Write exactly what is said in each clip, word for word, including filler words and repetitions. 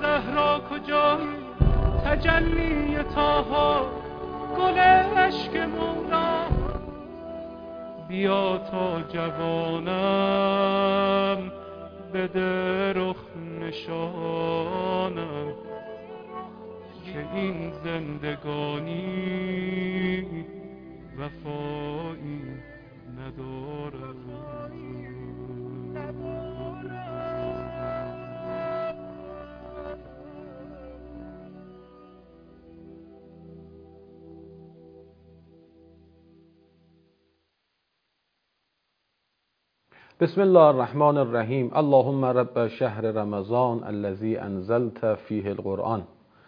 زهرا کجایی تجلی طاها گل عشق مولا بیا تا جوانم بده رخ نشانم که این زندگانی وفایی ندارم. بسم الله الرحمن الرحیم. اللهم رب شهر رمضان الذي انزلت فیه القرآن.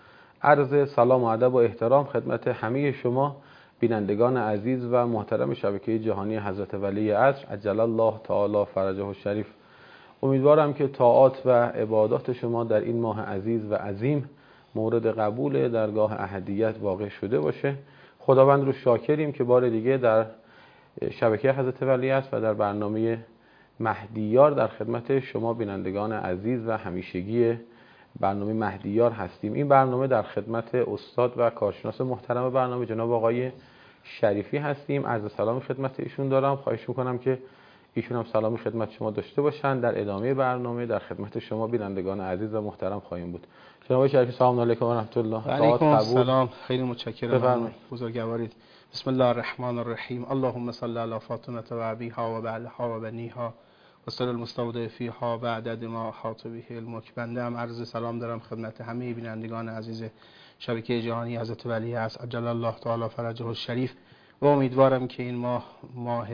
عرض سلام و ادب و احترام خدمت همه شما بینندگان عزیز و محترم شبکه جهانی حضرت ولی عصر عجل الله تعالی فرجه الشریف. امیدوارم که طاعات و عبادات شما در این ماه عزیز و عظیم مورد قبول درگاه احدیت واقع شده باشه. خداوند رو شاکریم که بار دیگه در شبکه حضرت ولی عصر و در برنامه مهدیار در خدمت شما بینندگان عزیز و همیشگی برنامه مهدیار هستیم. این برنامه در خدمت استاد و کارشناس محترم برنامه جناب آقای شریفی هستیم. عرض سلام خدمت ایشون دارم. خواهش میکنم که ایشون هم سلام خدمت شما داشته باشن. در ادامه برنامه در خدمت شما بینندگان عزیز و محترم خواهیم بود. جناب آقای شریفی سلام علیکم و رحمت الله. علیکم السلام. خیلی متشکرم. بزرگوارید. بسم الله الرحمن الرحیم. اللهم صل علی فاطمه و ابیها و بعلها و بنیها و صلی المستودع فیها و عدد ما احاط به علمک. بنده هم عرض سلام دارم خدمت همه بینندگان عزیز شبکه جهانی حضرت ولی عصر عجل الله تعالی فرجه الشریف و امیدوارم که این ماه ماه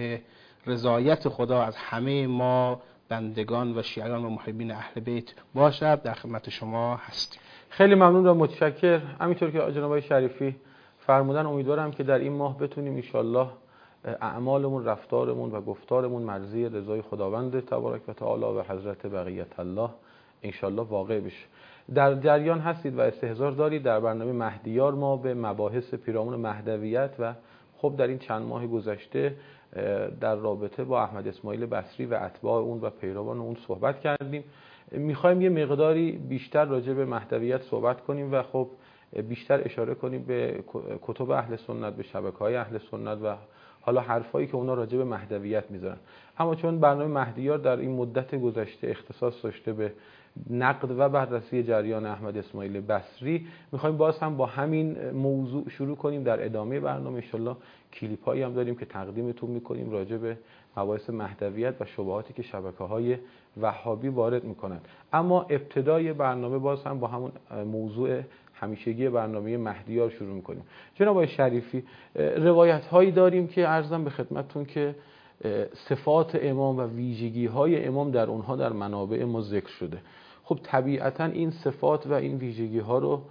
رضایت خدا از همه ما بندگان و شیعیان و محبین اهل بیت باشد. در خدمت شما هستیم. خیلی ممنون و متشکر. همینطور که جناب آقای شریفی فرمودن امیدوارم که در این ماه بتونیم ان شاءالله اعمالمون، رفتارمون و گفتارمون مرضی رضای خداوند تبارک و تعالی و حضرت بقیت الله ان شاءالله واقع بشه. در جریان هستید و استحضار دارید در برنامه مهدیار ما به مباحث پیرامون مهدویت و خب در این چند ماه گذشته در رابطه با احمد اسماعیل بصری و اتباع اون و پیروان اون صحبت کردیم. میخوایم یه مقداری بیشتر راجع به مهدویت صحبت کنیم و خب بیشتر اشاره کنیم به کتب اهل سنت، به شبکه‌های اهل سنت و حالا حرفایی که اونا راجع به مهدویت میذارن. اما چون برنامه مهدیار در این مدت گذشته اختصاص داشته به نقد و بررسی جریان احمد اسماعیل بصری، میخوایم باز هم با همین موضوع شروع کنیم. در ادامه برنامه ان شاءالله کلیپایی هم داریم که تقدیمتون میکنیم راجع به مباحث مهدویت و شبهاتی که شبکه‌های وهابی وارد میکنن. اما ابتدای برنامه باز هم با همون موضوع همیشگی برنامه مهدیار شروع میکنیم. جناب آقای شریفی، روایت هایی داریم که عرضم به خدمتتون که صفات امام و ویژگی های امام در اونها در منابع ما ذکر شده. خب طبیعتا این صفات و این ویژگی ها رو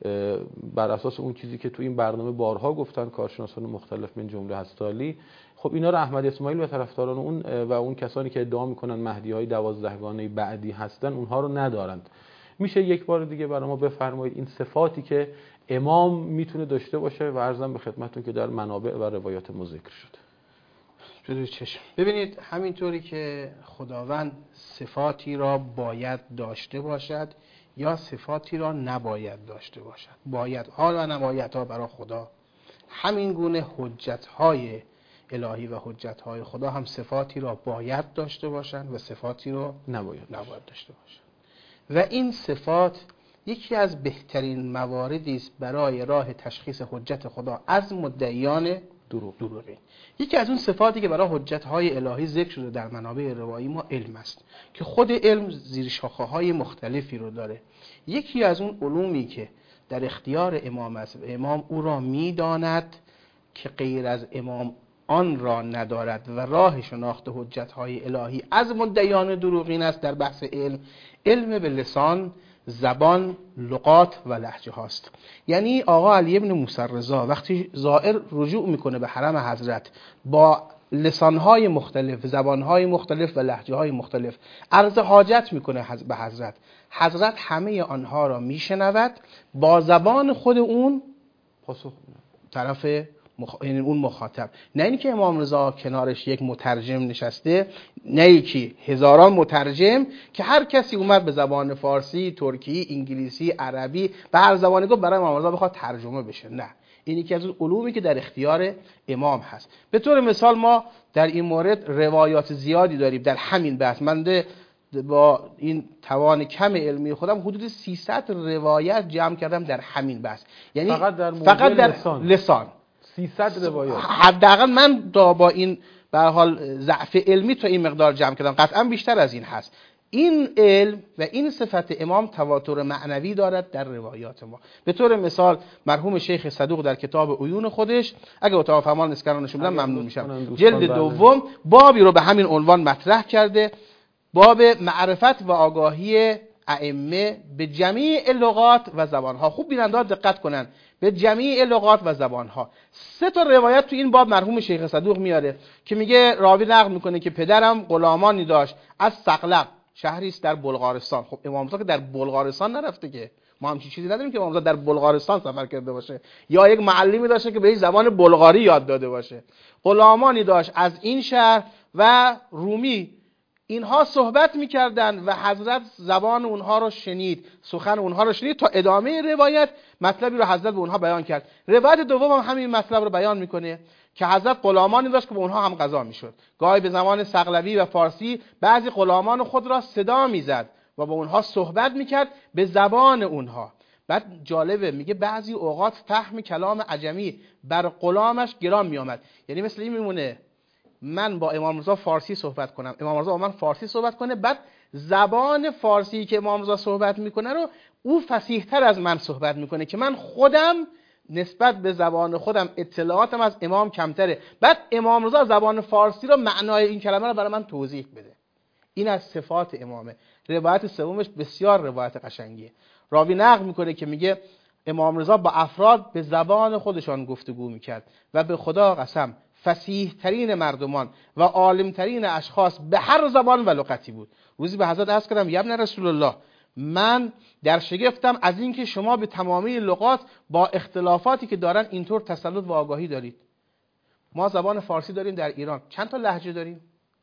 بر اساس اون چیزی که تو این برنامه بارها گفتن کارشناسان مختلف من جمله هستالی، خب اینا رو احمد اسماعیل و طرفداران اون و اون کسانی که ادعا میکنن مهدی های دوازدهگانه بعدی هستن اونها رو ندارند. میشه یک بار دیگه برای ما بفرمایید این صفاتی که امام میتونه داشته باشه و عرضم به خدمتتون که در منابع و روایات ما ذکر شده. جلوی چشم. ببینید همینطوری که خداوند صفاتی را باید داشته باشد یا صفاتی را نباید داشته باشد، باید ها و نباید ها برای خدا، همین گونه حجت های الهی و حجت های خدا هم صفاتی را باید داشته باشند و صفاتی را نباید نباید داشته باشند. و این صفات یکی از بهترین مواردی است برای راه تشخیص حجت خدا از مدعیان دروغ. دروغین. یکی از اون صفاتی که برای حجت های الهی ذکر شده در منابع روایی ما علم است که خود علم زیر شاخه های مختلفی رو داره. یکی از اون علومی که در اختیار امام است، امام او را میداند که غیر از امام آن را ندارد و راه شناخت حجت های الهی از مدعیان دروغین است. در بحث علم، علم به لسان، زبان، لغات و لهجه هاست. یعنی آقا علی ابن موسی رضا وقتی زائر رجوع میکنه به حرم حضرت با لسانهای مختلف، زبانهای مختلف و لهجه‌های مختلف عرض حاجت میکنه به حضرت، حضرت همه آنها را میشنود، با زبان خود اون پاسخ طرف مخ... یعنی اون مخاطب، نه اینکه امام رضا کنارش یک مترجم نشسته، نه یکی هزاران مترجم که هر کسی اومد به زبان فارسی، ترکی، انگلیسی، عربی به هر زبانی گفت برای امام رضا بخواد ترجمه بشه. نه، این یکی از اون علومی که در اختیار امام هست. به طور مثال ما در این مورد روایات زیادی داریم در همین بحث. من با این توان کم علمی خودم حدود سیصد روایت جمع کردم در همین بحث، یعنی فقط در, فقط در لسان. لسان سیصد روایت. حداقل من با این به هر حال ضعف علمی تا این مقدار جمع کردم، قطعا بیشتر از این هست. این علم و این صفت امام تواتر معنوی دارد در روایات ما. به طور مثال مرحوم شیخ صدوق در کتاب عیون خودش، اگه اتاق فرمان اسکانش بدم ممنون میشم، جلد دوم بابی رو به همین عنوان مطرح کرده، باب معرفت و آگاهی ائمه به جمیع لغات و زبانها. خوب بیننده دقت کنن، به جمیع لغات و زبانها. سه تا روایت تو این باب مرحوم شیخ صدوق میاره که میگه راوی نقل میکنه که پدرم غلامانی داشت از سقلب، شهری است در بلغارستان. خب امام رضا که در بلغارستان نرفته، که ما همچین چیزی نداریم که امام رضا در بلغارستان سفر کرده باشه یا یک معلمی داشته که به زبان بلغاری یاد داده باشه. غلامانی داشت از این شهر و رومی، اینها صحبت میکردن و حضرت زبان اونها رو شنید، سخن اونها رو شنید. تا ادامه روایت مطلبی رو حضرت به اونها بیان کرد. روایت دوم هم همین مطلب رو بیان میکنه که حضرت غلامانی داشت که به اونها هم قضا میشد. گاهی به زبان سقلبی و فارسی بعضی غلامان خود را صدا میزد و با اونها صحبت میکرد به زبان اونها. بعد جالبه میگه بعضی اوقات فهم کلام عجمی بر غلامش گران میآمد. یعنی مثل این میمونه من با امام رضا فارسی صحبت کنم، امام رضا با من فارسی صحبت کنه، بعد زبان فارسی که امام رضا صحبت میکنه رو او فصیح‌تر از من صحبت میکنه که من خودم نسبت به زبان خودم اطلاعاتم از امام کمتره، بعد امام رضا زبان فارسی رو معنای این کلمه رو برای من توضیح بده. این از صفات امامه. روایت سومش بسیار روایت قشنگیه. راوی نقل میکنه که میگه امام رضا با افراد به زبان خودشان گفتگو میکرد و به خدا قسم فصیح ترین مردمان و عالم ترین اشخاص به هر زبان و لغتی بود. روزی به حضرت عرض کردم یا ابن رسول الله، من در شگفتم از اینکه شما به تمامی لغات با اختلافاتی که دارن اینطور تسلط و آگاهی دارید. ما زبان فارسی داریم در ایران، چند تا لهجه داریم؟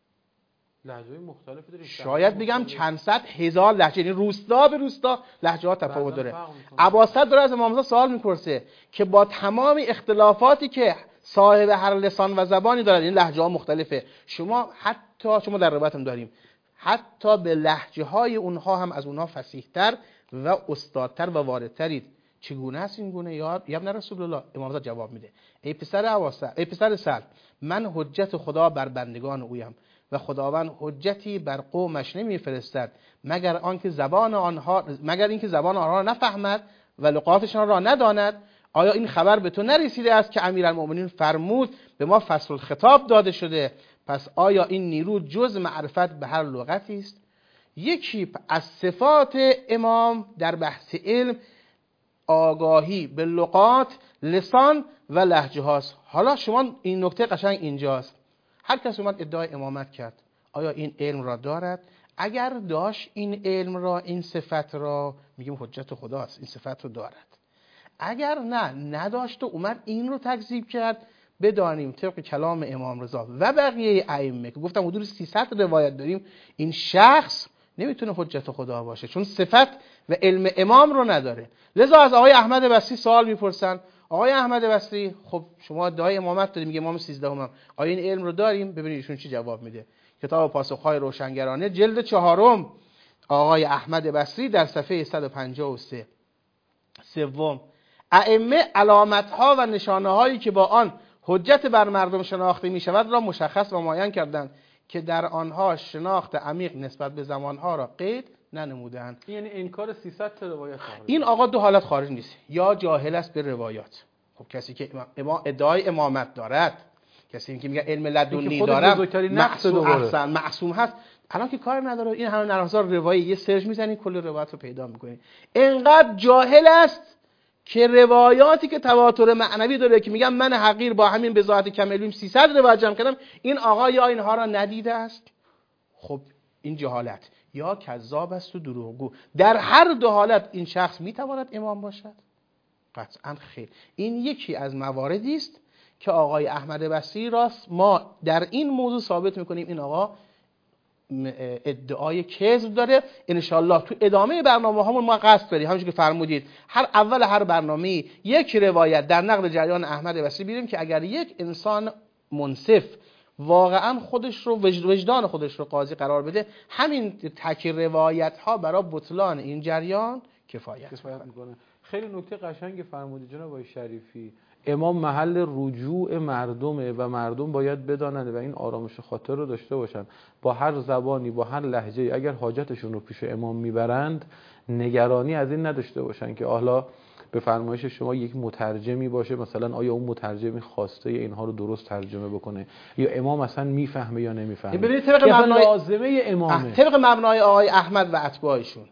لهجه‌های مختلفی داریم، شاید بگم چند صد هزار لهجه، یعنی روستا به روستا لهجه ها تفاوت داره. عباسد داره از امام رضا سوال میپرسه که با تمام اختلافاتی که صاحب هر لسان و زبانی دارد، این لهجه ها مختلفه، شما حتی شما در روایتم داریم حتی به لهجه های اونها هم از اونها فصیح‌تر و استادتر و واردترید. چگونه است این گونه؟ یا ابن رسول الله، امام رضا جواب میده ای پسر عباسد، ای پسر سعد، من حجت خدا بر بندگان اویم و خداوند حجتی بر قومش نمیفرستد مگر آنکه زبان آنها مگر اینکه زبان آنها را نفهمد و لغاتشان را نداند. آیا این خبر به تو نرسیده است که امیرالمؤمنین فرمود به ما فصل الخطاب داده شده؟ پس آیا این نیرو جز معرفت به هر لغتی است؟ یکی از صفات امام در بحث علم آگاهی به لغات، لسان و لهجه هاست. حالا شما این نکته قشنگ اینجاست. هر کس اومد ادعای امامت کرد، آیا این علم را دارد؟ اگر داشت این علم را، این صفت را، میگیم حجت خداست، این صفت رو دارد. اگر نه نداشت و اومد این رو تکذیب کرد، بدانیم طبق کلام امام رضا و بقیه ائمه که گفتم حدود سیصد روایت داریم، این شخص نمیتونه حجت خدا باشه، چون صفت و علم امام رو نداره. لذا از آقای احمد بصری سوال میپرسن، آقای احمد بصری خب شما ادعای امامت دارید، میگه امام سیزدهم، آیا این علم رو داریم؟ ببینید ایشون چی جواب میده. کتاب پاسخهای روشنگرانه جلد چهارم، آقای احمد بصری در صفحه صد و پنجاه و سه. سوم، ائمه علامت‌ها و نشانه‌هایی که با آن حجت بر مردم شناخته می‌شود را مشخص و معین کردند که در آنها شناخت عمیق نسبت به زمانها را قید ننمودند. یعنی انکار سیصد تا روایت خارج. این آقا دو حالت خارج نیست، یا جاهل است به روایات. خب کسی که امام ادعای امامت دارد، کسی که میگه علم لدنی دارم، معصوم احسن معصوم هست، الان که کار نداره این همه نرازار روایی، یه سرچ میزنید کل روایت رو پیدا میکنید. انقدر جاهل است که روایاتی که تواتر معنوی داره که میگم من حقیر با همین بضاعت کم علم سیصد روایت جمع کردم، این آقا یا اینها را ندیده است. خب این جهالت، یا کذاب است و دروغگو. در هر دو حالت این شخص میتواند امام باشد؟ قطعا خیر. این یکی از مواردی است که آقای احمد بصری راست، ما در این موضوع ثابت میکنیم این آقا ادعای کذب داره. انشالله تو ادامه برنامه هامون ما قصد داریم همونجوری که فرمودید هر اول هر برنامه یک روایت در نقد جریان احمد بصری بیاریم که اگر یک انسان منصف واقعا خودش رو وجدان خودش رو قاضی قرار بده، همین تک روایت ها برای بطلان این جریان کفایت میکنه. خیلی نکته قشنگی فرمودید جناب آقای شریفی. امام محل رجوع مردمه و مردم باید بدانند و این آرامش خاطر رو داشته باشن، با هر زبانی با هر لهجه اگر حاجتشون رو پیش امام میبرند نگرانی از این نداشته باشن که حالا به فرمایش شما یک مترجمی باشه، مثلا آیا اون مترجمی خواسته اینها رو درست ترجمه بکنه یا امام اصلا میفهمه یا نمیفهمه. ببینید طبق مبنای لازمه امامه، طبق مبنای آقای احمد و اتباعشون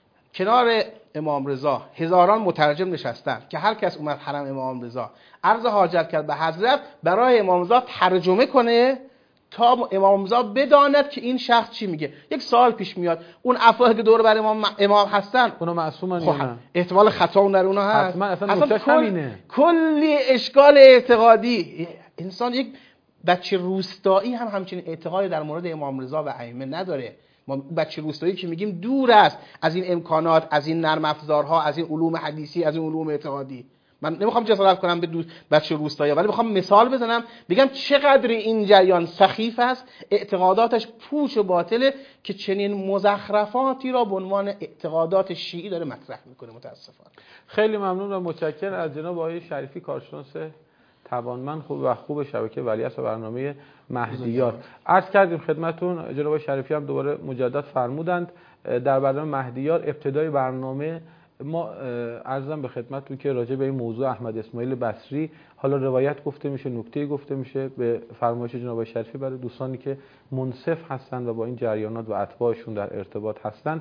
کنار امام رضا هزاران مترجم نشستن که هر کس اومد حرم امام رضا عرض حاجت کرد به حضرت برای امام رضا ترجمه کنه تا امام رضا بداند که این شخص چی میگه. یک سوال پیش میاد، اون افرادی که دور بر امام امام هستن اونا معصومن خب یا نه؟ احتمال خطا اون در اونها هست. حتما اصلا, اصلا اصلا کل... همینه. کلی اشکال اعتقادی. انسان یک بچه روستایی هم همچین اعتقادی در مورد امام رضا و ائمه نداره. ما بچه روستایی که میگیم دور است از این امکانات، از این نرم افزارها، از این علوم حدیثی، از این علوم اعتقادی. من نمیخوام جسارت کنم به بچه روستایی، ولی میخوام مثال بزنم بگم چقدر این جریان سخیف است، اعتقاداتش پوچ و باطله که چنین مزخرفاتی را به عنوان اعتقادات شیعی داره مطرح میکنه. متاسفانه. خیلی ممنون و متشکرم از جناب آقای شریفی، کارشناس توانمند خوب و خوب شبکه ولیعصر و برنامه مهدیار. عرض کردیم خدمتون، جناب آقای شریفی هم دوباره مجدد فرمودند در برنامه مهدیار ابتدای برنامه ما عرضم به خدمتتون که راجع به این موضوع احمد اسماعیل بصری حالا روایت گفته میشه، نکته گفته میشه به فرمایش جناب آقای شریفی برای دوستانی که منصف هستند و با این جریانات و اتباعشون در ارتباط هستند.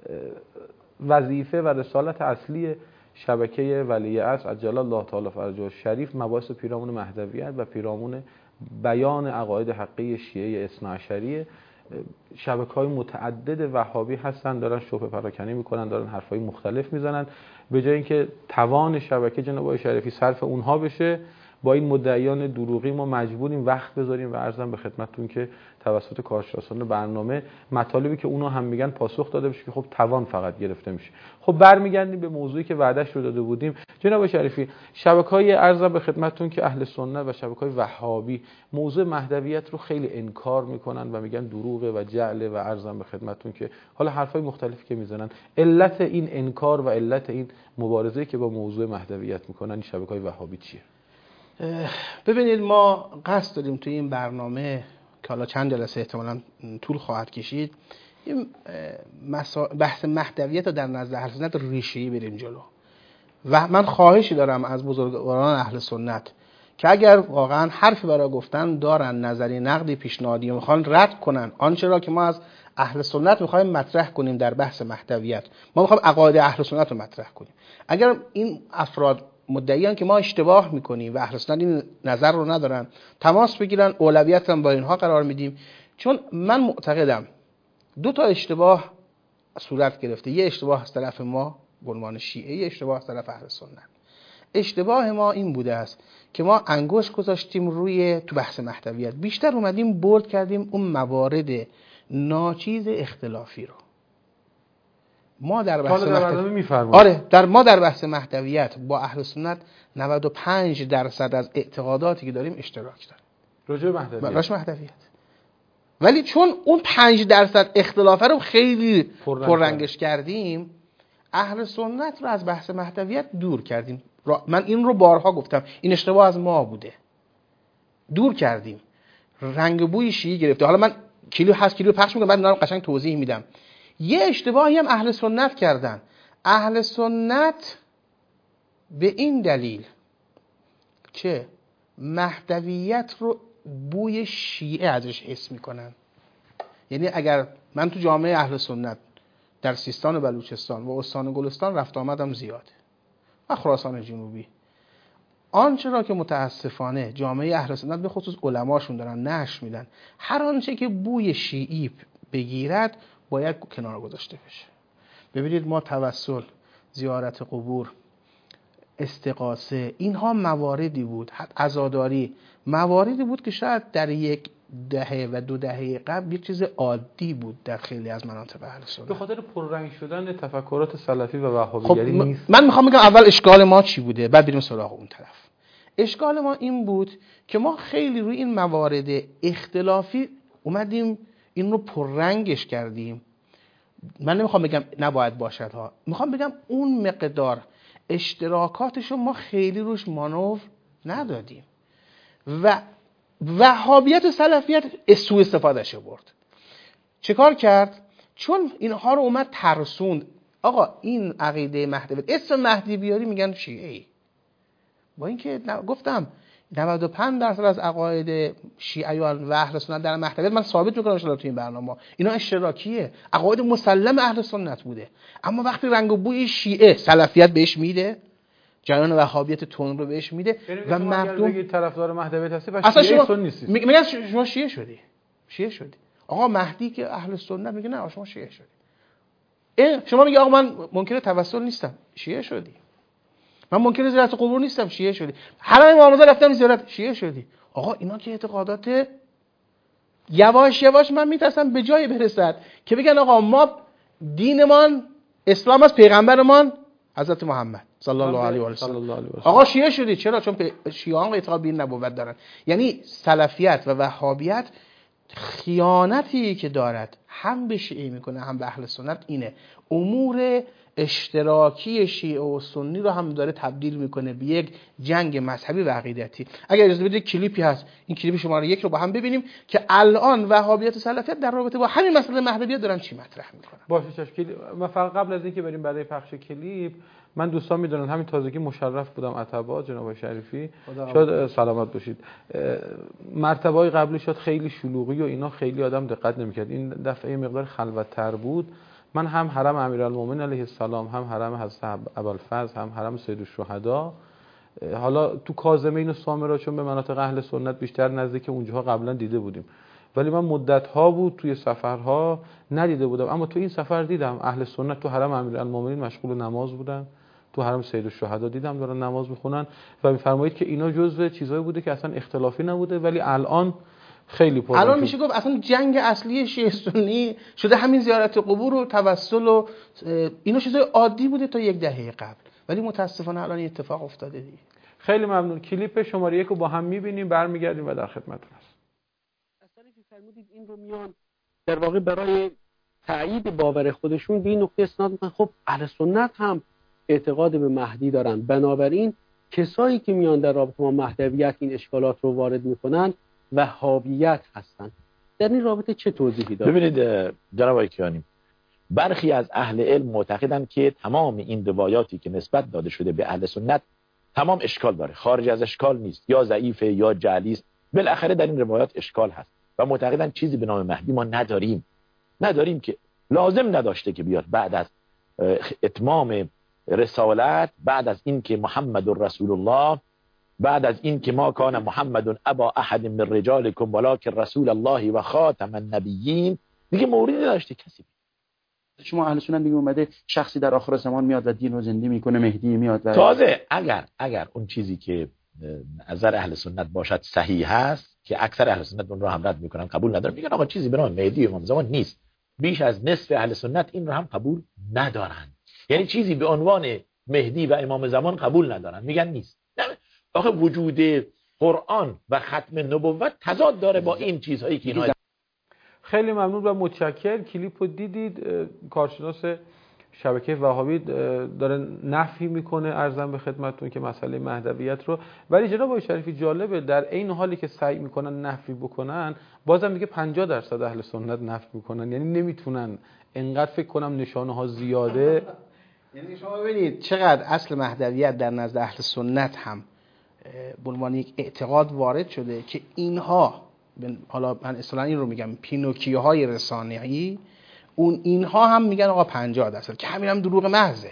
وظیفه و رسالت اصلی شبکه ولیعصر عجل الله تعالی فرجه الشریف مباحث پیرامون مهدویت و پیرامون بیان عقاید حقیقی شیعه اثنا عشریه. شبکه‌های متعدد وهابی هستن، دارن شبهه پراکنی میکنن، دارن حرفای مختلف میزنن. به جای اینکه توان شبکه جناب آقای شریفی صرف اونها بشه، با این مدعیان دروغی ما مجبوریم وقت بذاریم و عرضم به خدمتتون که توسط کارشناسان برنامه مطالبی که اونا هم میگن پاسخ داده بشه که خب توان فقط گرفته میشه. خب برمیگردیم به موضوعی که وعدهش رو داده بودیم. جناب شریفی، شبکه‌های عرضم به خدمتتون که اهل سنت و شبکه‌های وهابی موضوع مهدویت رو خیلی انکار میکنن و میگن دروغه و جعله و عرضم به خدمتتون که حالا حرفای مختلفی که میزنن، علت این انکار و علت این مبارزه‌ای که با موضوع مهدویت میکنن این شبکه‌های وهابی چیه؟ ببینید ما قصد داریم توی این برنامه که حالا چند جلسه احتمالاً طول خواهد کشید این بحث مهدویت رو در نزد اهل سنت ریشه‌ای بریم جلو و من خواهشی دارم از بزرگواران اهل سنت که اگر واقعاً حرفی برای گفتن دارن، نظری نقدی پیشنهادی میخوان رد کنن آنچه را که ما از اهل سنت میخوایم مطرح کنیم در بحث مهدویت. ما میخوایم عقاید اهل سنت رو مطرح کنیم. اگر این افراد مدعیان که ما اشتباه میکنیم و اهل سنت این نظر رو ندارن، تماس بگیرن، اولویت هم با اینها قرار میدیم. چون من معتقدم دو تا اشتباه صورت گرفته، یه اشتباه از طرف ما به عنوان شیعه، یه اشتباه از طرف اهل سنت. اشتباه ما این بوده است که ما انگشت گذاشتیم روی تو بحث مهدویت، بیشتر اومدیم بولد کردیم اون موارد ناچیز اختلافی رو. ما در بحث مهدویت آره در ما در بحث مهدویت با اهل سنت نود و پنج درصد از اعتقاداتی که داریم اشتراک داریم راجع به مهدویت. راجع به مهدویت. ولی چون اون پنج درصد اختلاف رو خیلی پررنگش کردیم، اهل سنت رو از بحث مهدویت دور کردیم. من این رو بارها گفتم، این اشتباه از ما بوده. دور کردیم. رنگ بوی شیعی گرفته. حالا من کلیو هست کلیو پخش میکنم، بعد اینا رو قشنگ توضیح میدم. یه اشتباهی هم اهل سنت کردن. اهل سنت به این دلیل که مهدویت رو بوی شیعه ازش حس میکنن، یعنی اگر من تو جامعه اهل سنت در سیستان و بلوچستان و استان و گلستان رفت آمدم زیاده و خراسان جنوبی، آنچه را که متاسفانه جامعه اهل سنت به خصوص علماشون دارن نشر میدن، هر آنچه که بوی شیعی بگیرد باید کنار گذاشته بشه. ببینید ما توسل، زیارت قبور، استغاثه، اینها مواردی بود، حتی عزاداری مواردی بود که شاید در یک دهه و دو دهه قبل یک چیز عادی بود در خیلی از مناطق اهل سنت. به خاطر پررنگ شدن تفکرات سلفی و وهابیگری خب نیست. من میخوام بگم اول اشکال ما چی بوده، بعد بریم سراغ اون طرف. اشکال ما این بود که ما خیلی روی این موارد اختلافی اومدیم این رو پررنگش کردیم. من نمیخوام بگم نباید باشد ها، میخوام بگم اون مقدار اشتراکاتشو ما خیلی روش مانور ندادیم و وهابیت و سلفیت سوء استفادهش برد. چه کار کرد؟ چون اینها رو اومد ترسوند. آقا این عقیده مهدویت، اسم مهدی بیاری میگن شیعی. با اینکه گفتم نود و پنج درصد از عقاید شیعیان و اهل سنت در مهدویت من ثابت میکنم ان شاء الله تو این برنامه اینا اشتراکیه، عقاید مسلم اهل سنت بوده. اما وقتی رنگ و بوی شیعه سلفیت بهش میده، جریان وهابیت تون رو بهش میده و مردم بگید طرفدار مهدویت هستی پس اصلا شیعه شما سنی نیستی. میگن شما شیعه شدی. شیعه شدی. آقا مهدی که اهل سنت میگه نه شما شیعه شدی. اه شما میگه آقا من منکر توسل نیستم، شیعه شدی. من منکر زیارت قبور نیستم، شیعه شدی. حرم امام رضا رفتم زیارت، شیعه شدی. آقا اینا که اعتقادات یواش یواش من میترسم به جایی برسد که بگن آقا ما دینمان اسلام از پیغمبرمان حضرت محمد صلی الله علیه و آله. آقا شیعه شدی. چرا؟ چون شیعان اعتقاد به این نبوت دارن. یعنی سلفیت و وهابیت خیانتی که دارد هم به شیعه میکنه هم به اهل سنت اینه، امور اشتراکی شیعه و سنی رو هم داره تبدیل میکنه به یک جنگ مذهبی و عقیدتی. اگر اجازه بدید کلیپی هست، این کلیپ شماره یک رو با هم ببینیم که الان وهابیت و سلفیت در رابطه با همین مسئله مهدویت دارن چی مطرح میکنن. باشه چش. من فقط قبل از اینکه بریم برای پخش کلیپ، من دوستان میدونن همین تازگی مشرف بودم عتبات جناب شریفی، شاید سلامت باشید. مرتبه‌های قبلی شد خیلی شلوغی و اینا خیلی آدم دقت نمیکرد. این دفعه مقدار خلوت‌تر بود. من هم حرم امیرالمومنین علیه السلام، هم حرم حضرت ابوالفضل، هم حرم سید الشهدا، حالا تو کاظمین و سامرا چون به مناطق اهل سنت بیشتر نزدیک اونجاها قبلا دیده بودیم، ولی من مدت‌ها بود توی سفرها ندیده بودم. اما تو این سفر دیدم اهل سنت تو حرم امیرالمومنین مشغول نماز بودن، تو حرم سید الشهدا دیدم دارن نماز میخونن و میفرمایید که اینا جزء چیزایی بوده که اصلا اختلافی نبوده، ولی الان خیلی پر. الان میشه گفت اصلا جنگ اصلی شیعه سنی شده همین زیارت قبور و توسل و اینا چیزای عادی بوده تا یک دهه قبل، ولی متاسفانه الان اتفاق افتاده دیگه. خیلی ممنون. کلیپ شماره یک رو با هم میبینیم، برمیگردیم و در خدمتتون هستیم. اصلا که فرمودید این رو میان در واقع برای تایید باور خودشون به این نقطه استناد میکنن خب اهل سنت هم اعتقاد به مهدی دارن، بنابراین کسایی که میان در رابطه با مهدویت این اشکالات رو وارد میکنن وهابیت هستن. در این رابطه چه توضیحی دارید؟ ببینید جناب آقای کیانی، برخی از اهل علم معتقدند که تمام این روایاتی که نسبت داده شده به اهل سنت تمام اشکال داره، خارج از اشکال نیست، یا ضعیفه یا جعلی است، بالاخره در این روایات اشکال هست و معتقدند چیزی به نام مهدی ما نداریم نداریم که لازم نداشته که بیاد بعد از اتمام رسالت، بعد از این که محمد رسول الله، بعد از این که ما کان محمد ابا احد من رجالکم ولکن رسول الله و خاتم النبیین، دیگه موردی نداشته کسی. شما اهل سنت میگه اومده شخصی در آخر زمان میاد و دین رو زنده میکنه، مهدی میاد و تازه اگر اگر اون چیزی که نظر اهل سنت باشد صحیح هست که اکثر اهل سنت اون رو هم رد میکنن، قبول ندارن، میگن آقا چیزی به نام مهدی و امام زمان نیست. بیش از نصف اهل سنت این رو هم قبول ندارن، یعنی چیزی به عنوان مهدی و امام زمان قبول ندارن، میگن نیست. آخه وجود قرآن و ختم نبوت تضاد داره با این چیزهایی که اینا. خیلی ممنون و متشکر. کلیپو دیدید، کارشناس شبکه وهابی داره نفی میکنه ارزم به خدمتتون که مسئله مهدویت رو، ولی جناب آقای شریفی جالبه در این حالی که سعی میکنن نفی بکنن بازم میگه پنجاه درصد اهل سنت نفی میکنن، یعنی نمیتونن انقدر فکر کنم نشانه ها زیاده. یعنی شما ببینید چقدر اصل مهدویت در نزد اهل سنت هم به عنوان یک اعتقاد وارد شده که اینها، حالا من اصلا این رو میگم پینوکیوهای رسانه‌ای، اون اینها هم میگن آقا پنجاه درصد که همین هم دروغ محضه.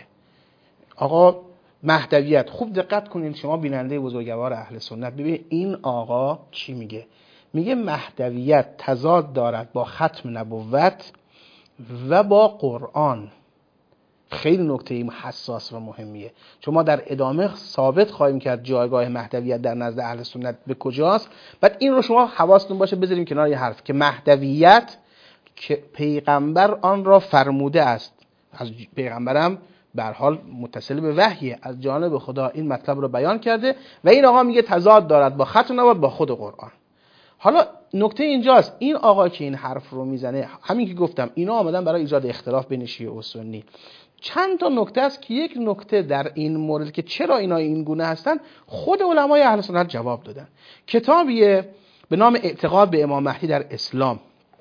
آقا مهدویت خوب دقت کنید شما بیننده بزرگوار اهل سنت، ببین این آقا چی میگه؟ میگه مهدویت تضاد دارد با ختم نبوت و با قرآن. خیلی نکته حساس و مهمیه، چون ما در ادامه ثابت خواهیم کرد جایگاه مهدویت در نزد اهل سنت به کجاست. بعد این رو شما حواستون باشه بذاریم کنار یه حرف که مهدویت که پیغمبر آن را فرموده است، از پیغمبرم به هر حال متصل به وحیه، از جانب خدا این مطلب رو بیان کرده و این آقا میگه تضاد دارد با خط و نبات با خود قرآن. حالا نکته اینجاست، این آقا که این حرف رو میزنه، همین که گفتم اینا آمدن برای ایجاد اختلاف بین شیعه و سنی. چند تا نکته است که یک نکته در این مورد که چرا اینا این گونه هستن خود علمای اهل سنت جواب دادن. کتابیه به نام اعتقاد به امام مهدی در اسلام،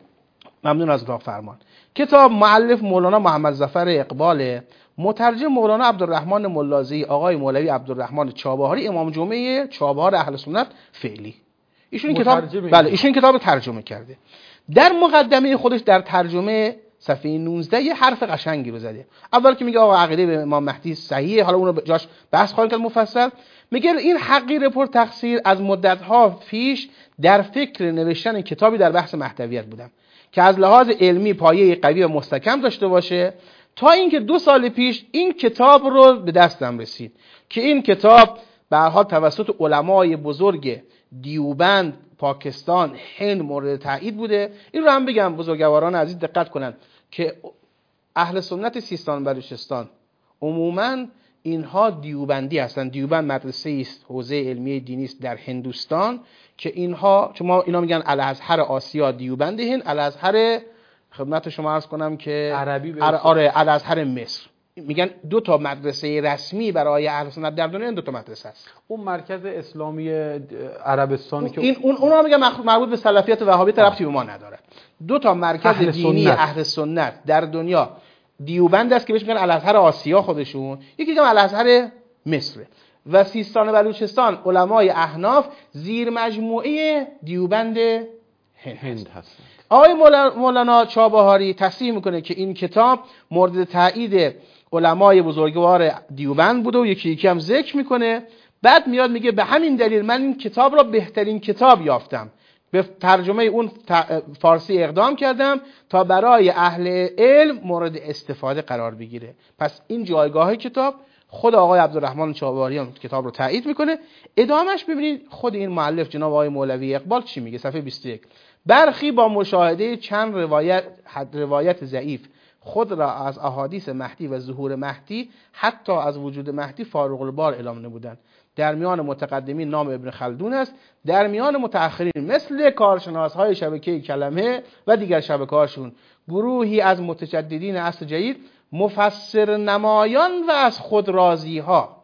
ممنون از اتاق فرمان. کتاب مؤلف مولانا محمد ظفر اقبال، مترجم مولانا عبدالرحمن ملازی، آقای مولوی عبدالرحمن چابهاری، امام جمعه چابهار اهل سنت فعلی. ایشون کتاب بله ایشون کتاب رو ترجمه کرده. در مقدمه خودش در ترجمه صفحه نوزده یه حرف قشنگی رو زده. اول که میگه آقا عقیده به امام مهدی صحیحه، حالا اون رو جاش بحث خواهیم کرد مفصل. میگه این حقیر پر تقصیر از مدت‌ها پیش در فکر نوشتن کتابی در بحث مهدویت بودم که از لحاظ علمی پایه قوی و مستحکم داشته باشه، تا اینکه دو سال پیش این کتاب رو به دستم رسید که این کتاب به هر حال توسط علمای بزرگ دیوبند، پاکستان، هند مورد تایید بوده. این رو هم بگم بزرگواران عزیز دقت کنن که اهل سنت سیستان و بلوچستان عموماً اینها دیوبندی هستن. دیوبند مدرسه است، حوزه علمی دینی است در هندوستان که اینها شما اینا میگن الازهر آسیا دیوبند هند، الازهر خدمت شما عرض کنم که عربی به آره الازهر مصر. میگن دو تا مدرسه رسمی برای اهل سنت در دنیا، این دو تا مدرسه است. اون مرکز اسلامی عربستان که این اون اونا میگن مربوط به سلفیت وهابیت ربطی به ما نداره. دو تا مرکز اهل دینی سنت. اهل سنت در دنیا دیوبند است که بهش میگن الازهر آسیا خودشون، یکی دیگه الازهر مصر. و سیستان و بلوچستان علمای احناف زیر مجموعه دیوبند هند, هند هستن. آقای مولانا چابهاری تصریح میکنه که این کتاب مورد تایید علمای بزرگوار دیوبند بوده و یکی یکی هم ذکر میکنه. بعد میاد میگه به همین دلیل من این کتاب را بهترین کتاب یافتم، به ترجمه اون فارسی اقدام کردم تا برای اهل علم مورد استفاده قرار بگیره. پس این جایگاه کتاب خود آقای عبدالرحمن چابهاری هم کتاب رو تایید میکنه. ادامهش ببینید خود این مؤلف جناب آقای مولوی اقبال چی میگه. صفحه بیست و یک: برخی با مشاهده چند روایت روایت ضعیف خود را از احادیث مهدی و ظهور مهدی حتی از وجود مهدی فارغ البال اعلام نمودند. در میان متقدمین نام ابن خلدون است، در میان متأخرین مثل کارشناس‌های شبکه کلمه و دیگر شبکه‌هاشون گروهی از متجددین عصر جدید مفسر نمایان و از خود راضی‌ها،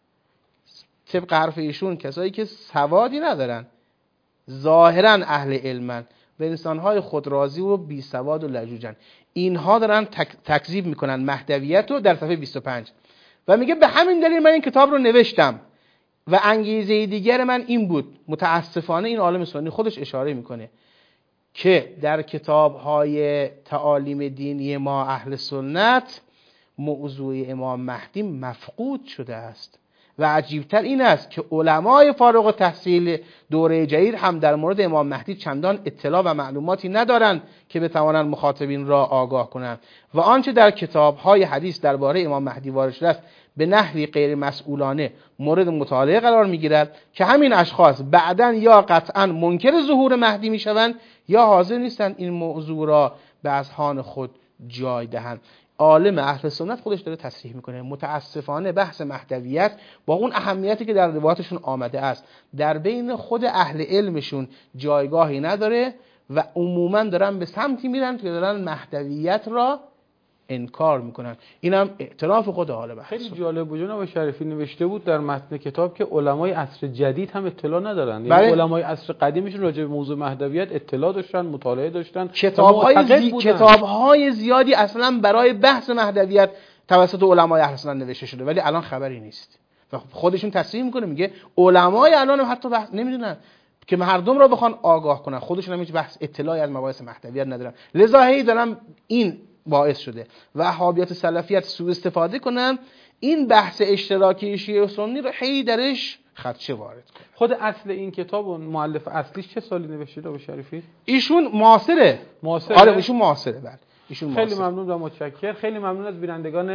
طبق حرف ایشون کسایی که سوادی ندارن، ظاهراً اهل علمن و انسان‌های خودراضی و بی سواد و لجوجن، اینها دارن تک، تکذیب میکنن مهدویت رو. در صفحه بیست و پنج و میگه به همین دلیل من این کتاب رو نوشتم و انگیزه دیگر من این بود. متاسفانه این عالم سنی خودش اشاره میکنه که در کتاب‌های تعالیم دینی ما اهل سنت موضوع امام مهدی مفقود شده است و عجیبتر این است که علمای فارغ التحصیل دوره جدید هم در مورد امام مهدی چندان اطلاع و معلوماتی ندارند که بتوانند مخاطبین را آگاه کنند و آنچه در کتاب‌های حدیث درباره امام مهدی وارد شده است به نحوی غیر مسئولانه مورد مطالعه قرار می‌گیرد که همین اشخاص بعداً یا قطعاً منکر ظهور مهدی می‌شوند یا حاضر نیستند این موضوع را به اذهان خود جای دهند. عالم اهل سنت خودش داره تصریح میکنه متاسفانه بحث مهدویت با اون اهمیتی که در روایاتشون آمده است در بین خود اهل علمشون جایگاهی نداره و عموما دارن به سمتی میرن که دارن مهدویت را انکار میکنن. اینم اعتراف خود حال بحث. خیلی جالب بود جناب شریفی نوشته بود در متن کتاب که علمای عصر جدید هم اطلاع ندارن، یعنی علمای عصر قدیمشون راجع به موضوع مهدویت اطلاع داشتن، مطالعه داشتن، کتاب‌های زی... کتاب‌های زیادی اصلا برای بحث مهدویت توسط علمای اهل سنت نوشته شده ولی الان خبری نیست و خودشون تصریح میکنه میگه علمای الان هم حتی بحث نمیدونن که مردم را بخوان آگاه کنن، خودشون هم هیچ بحث اطلاعی از مباحث مهدویت ندارن. لذا هی دارن این باعث شده وهابیت سلفیت سوء استفاده کنن این بحث اشتراکی شیعه و سنی رو هی درش خدشه وارد کنن. خود اصل این کتاب و مؤلف اصلیش چه سالی نوشته ابو شریفی؟ ایشون معاصره. معاصره. آره ایشون معاصره. بله ایشون خیلی معاصره. ممنون و متشکر. خیلی ممنون از بینندگان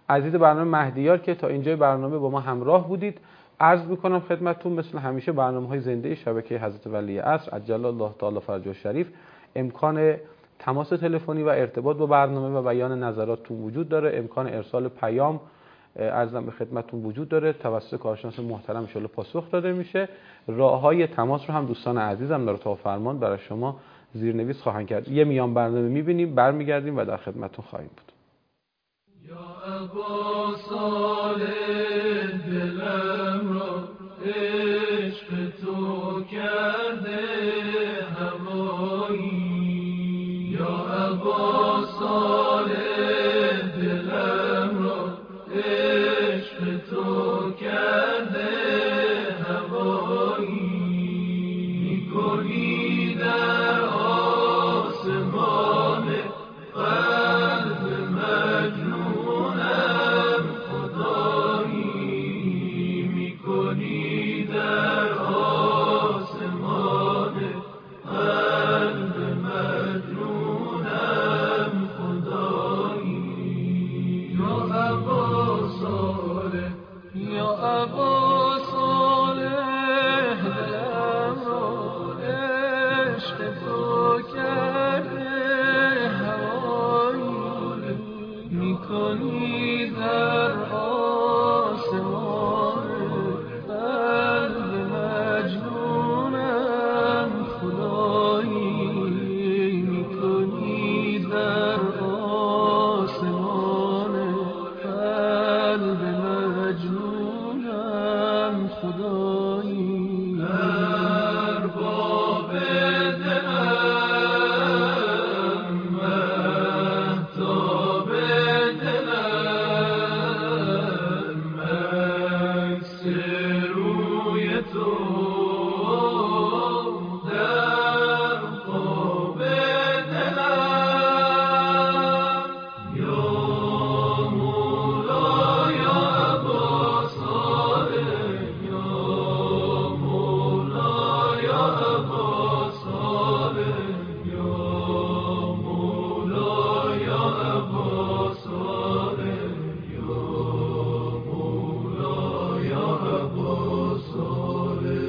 عزیز برنامه مهدیار که تا اینجای برنامه با ما همراه بودید. عرض میکنم خدمتتون مثل همیشه برنامه‌های زنده شبکه حضرت ولی عصر عجل الله تعالی فرجه شریف امکان تماس تلفنی و ارتباط با برنامه و بیان نظراتتون وجود داره. امکان ارسال پیام عرضم به خدمتتون وجود داره، توسط کارشناس محترم ان شاءالله پاسخ داده میشه. راههای تماس رو هم دوستان عزیزم در اتاق فرمان برای شما زیرنویس خواهند کرد. یه میان برنامه میبینیم، برمیگردیم و در خدمتتون خواهیم بود. یا ابا صالح دلم را عشق تو کرده هوایی، یا ابا صالح دلم را عشق تو کرده هوایی، میکنی در آسمان قلب مجنونم خدایی، میکنی در آسمان قلب مجنونم خدایی، یا ابا صالح یا ابا صالح دلم را عشق تو کرده هوایی، میکنی در آسمان قلب مجنونم خدایی، میکنی در آسمان قلب مجنونم خدایی، ارباب دلم مهتاب دلم عکس روی تو در خواب دلم، یا مولا یا ابا صالح، یا مولا یا ابا صالح، یا مولا یا ابا صالح، یا مولا یا ابا صالح.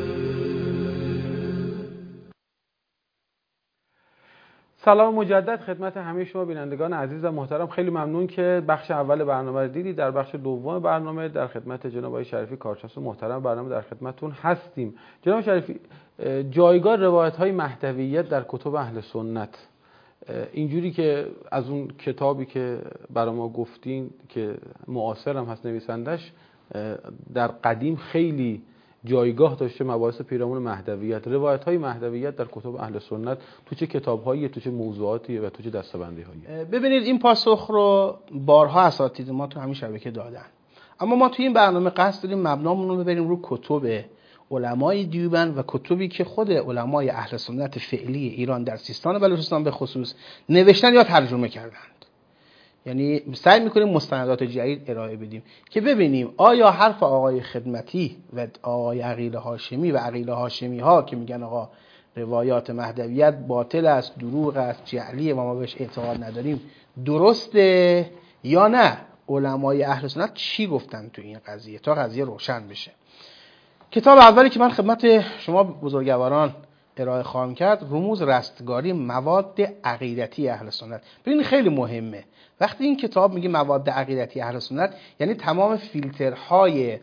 سلام مجدد خدمت همه شما بینندگان عزیز و محترم. خیلی ممنون که بخش اول برنامه رو دیدید. در بخش دوم برنامه در خدمت جناب آقای شریفی کارشناس محترم برنامه در خدمتتون هستیم. جناب شریفی، جایگاه روایت‌های مهدویت در کتب اهل سنت، اینجوری که از اون کتابی که برای ما گفتین که معاصر هم هست نویسندش، در قدیم خیلی جایگاه داشته مباحث پیرامون مهدویت، روایت‌های مهدویت در کتب اهل سنت تو چه کتاب‌هایی، تو چه موضوعاتی و تو چه دسته‌بندی‌هایی؟ ببینید این پاسخ رو بارها اساتید ما تو همین شبکه دادن، اما ما تو این برنامه قصد داریم مبنامون رو ببریم رو کتب علمای دیوبند و کتبی که خود علمای اهل سنت فعلی ایران در سیستان و بلوچستان به خصوص نوشتن یا ترجمه کردند. یعنی سعی میکنیم مستندات جدید ارائه بدیم که ببینیم آیا حرف آقای خدمتی و آقای عقیل هاشمی و عقیل هاشمی ها که میگن آقا روایات مهدویت باطل است، دروغ است، جعلیه و ما بهش اعتقاد نداریم، درسته یا نه؟ علمای اهل سنت چی گفتن تو این قضیه تا قضیه روشن بشه. کتاب اولی که من خدمت شما بزرگواران ارائه خواهم کرد، رموز رستگاری مواد عقیدتی اهل سنت. ببینید خیلی مهمه. وقتی این کتاب میگه مواد عقیدتی اهل سنت، یعنی تمام فیلترهای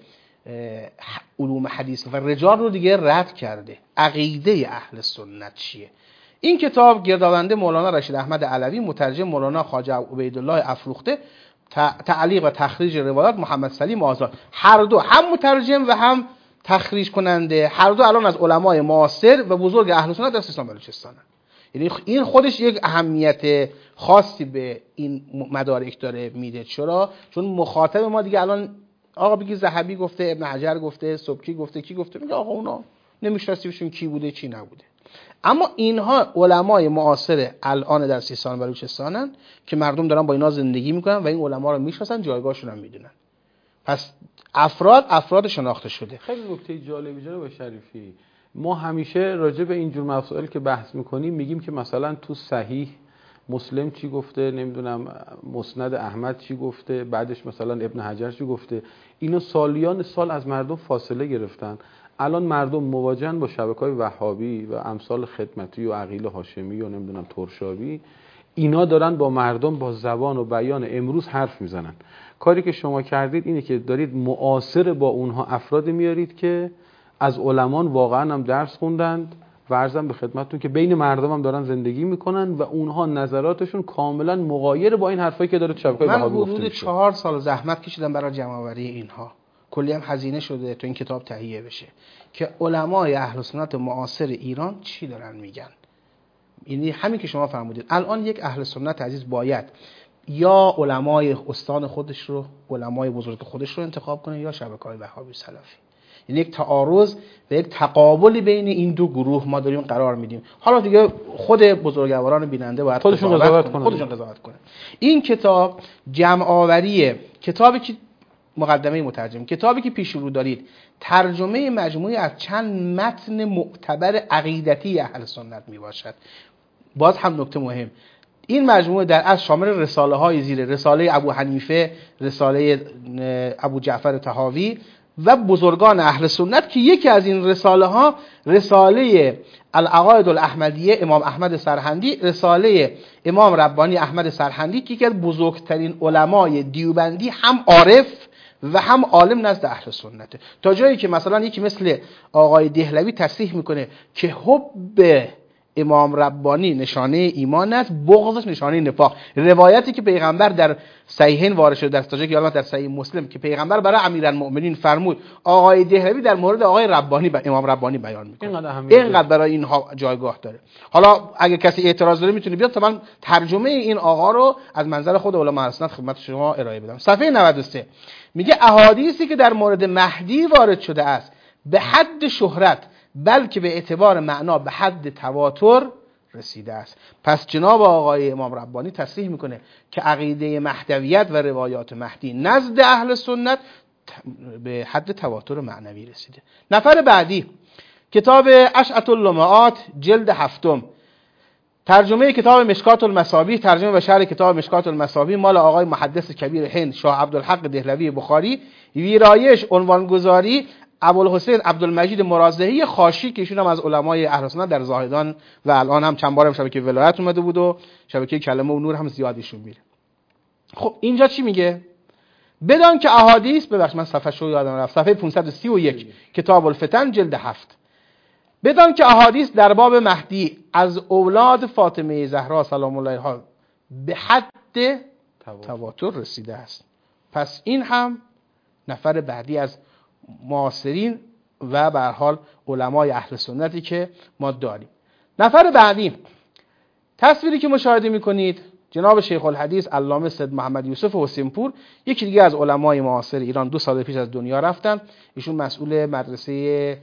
علوم حدیث و رجال رو دیگه رد کرده. عقیده اهل سنت چیه؟ این کتاب گردآورنده مولانا رشید احمد علوی، مترجم مولانا خواجه عبیدالله افروخته، تعلیق و تخریج روایات محمد سلیم آزاد. هر دو، هم مترجم و هم تخریج کننده، هر دو الان از علمای معاصر و بزرگ اهل سنت در سیستان بلوچستان. یعنی این خودش یک اهمیت خاصی به این مدارک داره میده. چرا؟ چون مخاطب ما دیگه الان آقا بگی ذهبی گفته، ابن حجر گفته، سبکی گفته، کی گفته، میگه آقا اونا نمیشناسیمشون کی بوده چی نبوده. اما اینها علمای معاصر الان در سیستان بلوچستانن که مردم دارن با اینا زندگی میکنن و این علما رو میشناسن، جایگاهشون هم میدونن. پس افراد افراد شناخته شده. خیلی نکته جالبی جناب شریفی، ما همیشه راجع به اینجور مسائل که بحث میکنیم میگیم که مثلا تو صحیح مسلم چی گفته، نمیدونم مسند احمد چی گفته، بعدش مثلا ابن حجر چی گفته. اینو سالیان سال از مردم فاصله گرفتن. الان مردم مواجهن با شبکه‌های وهابی و امثال خدمتی و عقیل هاشمی و نمیدونم ترشابی. اینا دارن با مردم با زبان و بیان امروز حرف میزنن. کاری که شما کردید اینه که دارید معاصر با اونها افراد میارید که از علمان واقعا هم درس خوندند و عرضم به خدمتتون که بین مردم هم دارن زندگی میکنن و اونها نظراتشون کاملا مغایر با این حرفایی که داره شبکه‌های وهابی گفته میشه. من حدود چهار سال زحمت کشیدم برای جمع‌آوری اینها. کلی هم هزینه شده تو این کتاب تهیه بشه که علمای اهل سنت معاصر ایران چی دارن میگن. یعنی همین که شما فرمودید الان یک اهل سنت عزیز باید یا علمای استان خودش رو، علمای بزرگ خودش رو انتخاب کنه یا شبکه‌های وهابی سلفی. یعنی یک تعارض و یک تقابلی بین این دو گروه ما داریم قرار میدیم. حالا دیگه خود بزرگواران بیننده باید خودشون قضاوت کنن. خودشون قضاوت کنن. این کتاب جمع آوری کتابی که مقدمه مترجم، کتابی که پیش رو دارید ترجمه مجموعی از چند متن معتبر عقیدتی اهل سنت می باشد. باز هم نکته مهم، این مجموعه در اصل شامل رساله های زیر رساله ابو حنیفه، رساله ابو جعفر طحاوی و بزرگان اهل سنت که یکی از این رساله ها رساله العقاید الاحمدیه امام احمد سرهندی، رساله امام ربانی احمد سرهندی که یکی از بزرگترین علمای دیوبندی هم عارف و هم عالم نزد اهل سنته. تا جایی که مثلا یکی مثل آقای دهلوی تصریح میکنه که حب امام ربانی نشانه ایمان است، بغضش نشانه نفاق. روایتی که پیغمبر در صحیحین وارد شده، در تا که در صحیح مسلم که پیغمبر برای امیرالمؤمنین فرمود، آقای دهلوی در مورد آقای ربانی با امام ربانی بیان میکنه. اینقدر برای اینها جایگاه داره. حالا اگه کسی اعتراض داره میتونه بیاد تا من ترجمه این آقا رو از منظر خود علما سنت خدمت شما ارائه بدم. صفحه نود و سه میگه احادیثی که در مورد مهدی وارد شده است به حد شهرت بلکه به اعتبار معنا به حد تواتر رسیده است. پس جناب آقای امام ربانی تصریح میکنه که عقیده مهدویت و روایات مهدی نزد اهل سنت به حد تواتر معنوی رسیده. نفر بعدی کتاب اشعة اللمعات جلد هفتم، ترجمه کتاب مشکات المصابیح، ترجمه و شرح کتاب مشکات المصابیح مال آقای محدث کبیر هند شاه عبدالحق دهلوی بخاری، ویرایش عنوانگذاری ابوالحسین عبدالمجید مرازحی خاشی که ایشون هم از علمای اهل سنت در زاهدان و الان هم چند بار هم شبکه ولایت اومده بود و شبکه کلمه و نور هم زیادیشون میره. خب اینجا چی میگه؟ بدان که احادیث، ببخشید من صفحه شو یادم رفت، صفحه پانصد و سی و یک کتاب الفتن جلد هفت، بدان که احادیث در باب مهدی از اولاد فاطمه زهرا سلام الله علیها به حد تواتر رسیده است. پس این هم نفر بعدی از معاصرین و به هر حال علمای اهل سنتی که ما داریم. نفر بعدی، تصویری که مشاهده میکنید جناب شیخ الحدیث علامه سید محمد یوسف حسینپور، یکی دیگه از علمای معاصر ایران، دو سال پیش از دنیا رفتن. ایشون مسئول مدرسه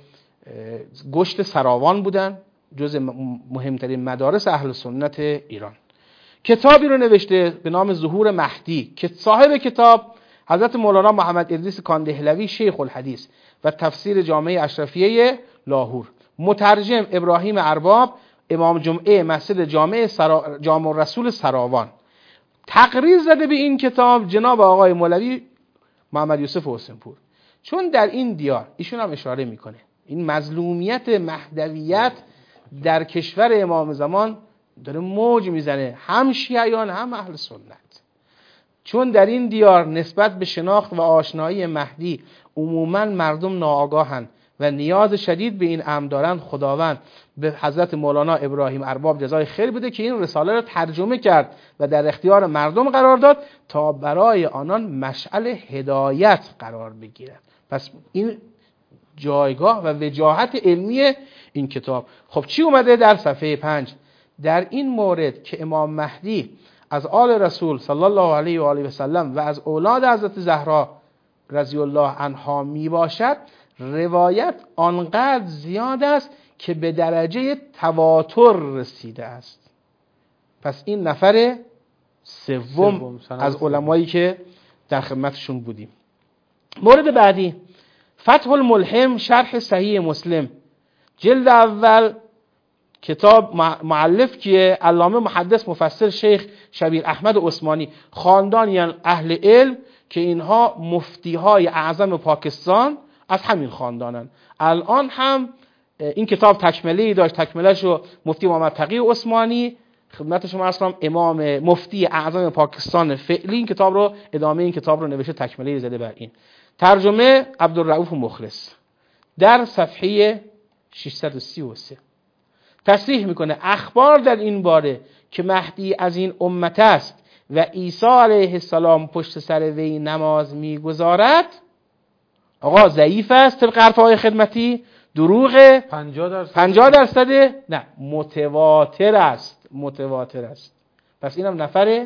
گشت سراوان بودن، جز مهمترین مدارس اهل سنت ایران. کتابی رو نوشته به نام ظهور مهدی که صاحب کتاب حضرت مولانا محمد ادریس کاندهلوی شیخ الحدیث و تفسیر جامعه اشرفیه لاهور، مترجم ابراهیم ارباب، امام جمعه مسجد جامع سرا... جامع رسول سراوان. تقریر زده به این کتاب جناب آقای مولوی محمد یوسف حسینپور. چون در این دیار ایشون هم اشاره میکنه این مظلومیت مهدویت در کشور امام زمان داره موج میزنه، هم شیعیان هم اهل سنت. چون در این دیار نسبت به شناخت و آشنایی مهدی عموما مردم ناآگاهند و نیاز شدید به این امر دارند، خداوند به حضرت مولانا ابراهیم ارباب جزای خیر بده که این رساله را ترجمه کرد و در اختیار مردم قرار داد تا برای آنان مشعل هدایت قرار بگیرد. پس این جایگاه و وجاهت علمی این کتاب. خب چی اومده در صفحه پنج؟ در این مورد که امام مهدی از آل رسول صلی الله علیه و آله و سلم و از اولاد حضرت زهرا رضی الله عنها می باشد، روایت آنقدر زیاد است که به درجه تواتر رسیده است. پس این نفر سوم از علمایی که در خدمتشون بودیم. مورد بعدی فتح الملهم شرح صحیح مسلم جلد اول کتاب مؤلف که علامه محدث مفسر شیخ شبیر احمد عثمانی، خاندانی اهل علم که اینها مفتی های اعظم پاکستان از همین خاندانن. الان هم این کتاب تکمله‌ای داشت، تکمله‌شو مفتی محمد تقی عثمانی خدمت شما اصلا امام مفتی اعظم پاکستان فعلی این کتاب رو ادامه این کتاب رو نوشته، تکمله زده بر این. ترجمه عبدالرؤوف مخلص در صفحه ششصد و سی و سه تصریح میکنه اخبار در این باره که مهدی از این امت است و عیسی علیه السلام پشت سر وی نماز میگذارد آقا ضعیف است طبق حرفهای خدمتی، دروغه، پنجاه درصد نه متواتر است، متواتر است. پس اینم نفر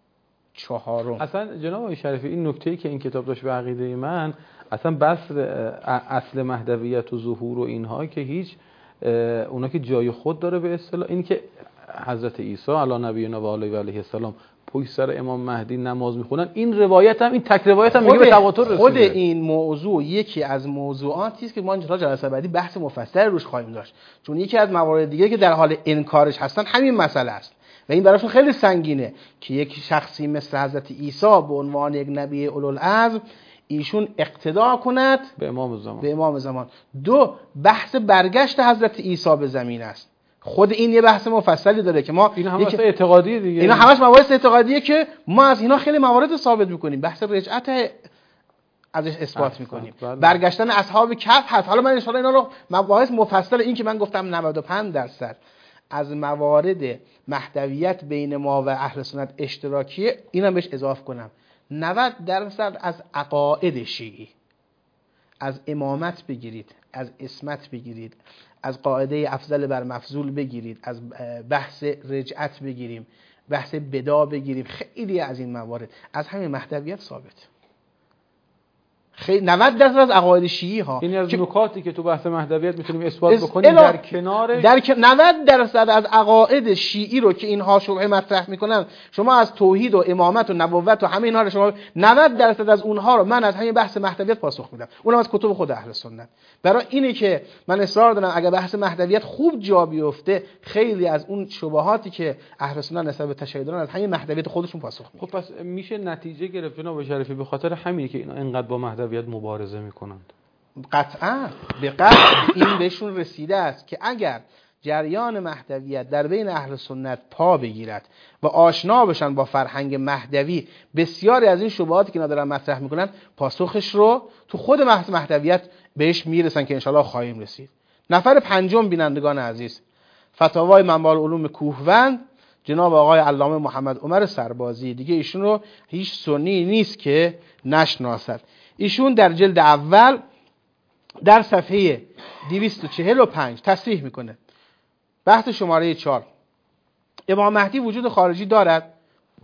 چهارم. اصلا جناب آقای شریفی این نکته‌ای که این کتاب داشت به عقیده من، اصلا بس اصل مهدویت و ظهور و اینها که هیچ اونا که جای خود داره به اصطلاح، این که حضرت عیسی علی نبینا و علیه و علیه السلام پشت سر امام مهدی نماز میخونن، این روایت هم این تک روایت هم میگه به تواتر رسیده. خود این موضوع یکی از موضوعاتی است که ما انشاءالله جلسه بعدی بحث مفصل روش خواهیم داشت، چون یکی از موارد دیگه که در حال انکارش هستن همین مسئله است و این براشون خیلی سنگینه که یک شخصی مثل حضرت عیسی به عنوان یک نبی اولوالعزم ایشون اقتدا کند به امام زمان. به امام زمان. دو، بحث برگشت حضرت عیسی به زمین است. خود این یه بحث مفصلی داره که ما این همش اعتقادیه دیگه، اینا همش موارد اعتقادیه که ما از اینا خیلی موارد ثابت میکنیم، بحث رجعت ازش اثبات میکنیم، برگشتن اصحاب کهف هست. حالا من ان شاء الله اینا رو مباحث مفصل، این که من گفتم نود و پنج درصد از موارد مهدویت بین ما و اهل سنت اشتراکیه، اینم بهش اضافه کنم نود درصد از عقاید شیعی، از امامت بگیرید، از اسمت بگیرید، از قاعده افضل بر مفضول بگیرید، از بحث رجعت بگیریم، بحث بدا بگیریم، خیلی از این موارد از همین مهدویت ثابت. خیلی نود درصد از عقاید شیعی ها، این از نکاتی که تو بحث مهدویت میتونیم اثبات بکنیم در کنارش، در نود درصد از عقاید شیعی رو که اینها شبهه مطرح میکنن، شما از توحید و امامت و نبوت و همه اینها رو شما نود درصد از اونها رو من از همین بحث مهدویت پاسخ میدم، اونم از کتب خود اهل سنت. برای اینه که من اصرار دارم اگر بحث مهدویت خوب جا بیفته، خیلی از اون شبهاتی که اهل سنت نسبت به تشیع دارن از همین مهدویت خودشون پاسخ میدن. خب پس میشه نتیجه گرفت جناب شریفی به خاطر همینه که اینا اینقدر با مهدویت مبارزه میکنند. قطعا به قطع این بهشون رسیده است که اگر جریان مهدویت در بین اهل سنت پا بگیرد و آشنا بشن با فرهنگ مهدوی، بسیاری از این شبهاتی که ندارن مطرح میکنن پاسخش رو تو خود مهدویت بهش میرسن که انشالله خواهیم رسید. نفر پنجم بینندگان عزیز، فتاوای منبع العلوم کوهوند جناب آقای علامه محمد عمر سربازی. دیگه ایشون رو هیچ سنی نیست که نشناسد. ایشون در جلد اول در صفحه دویست و چهل و پنج تصریح میکنه، بحث شماره چهار، امام مهدی وجود خارجی دارد.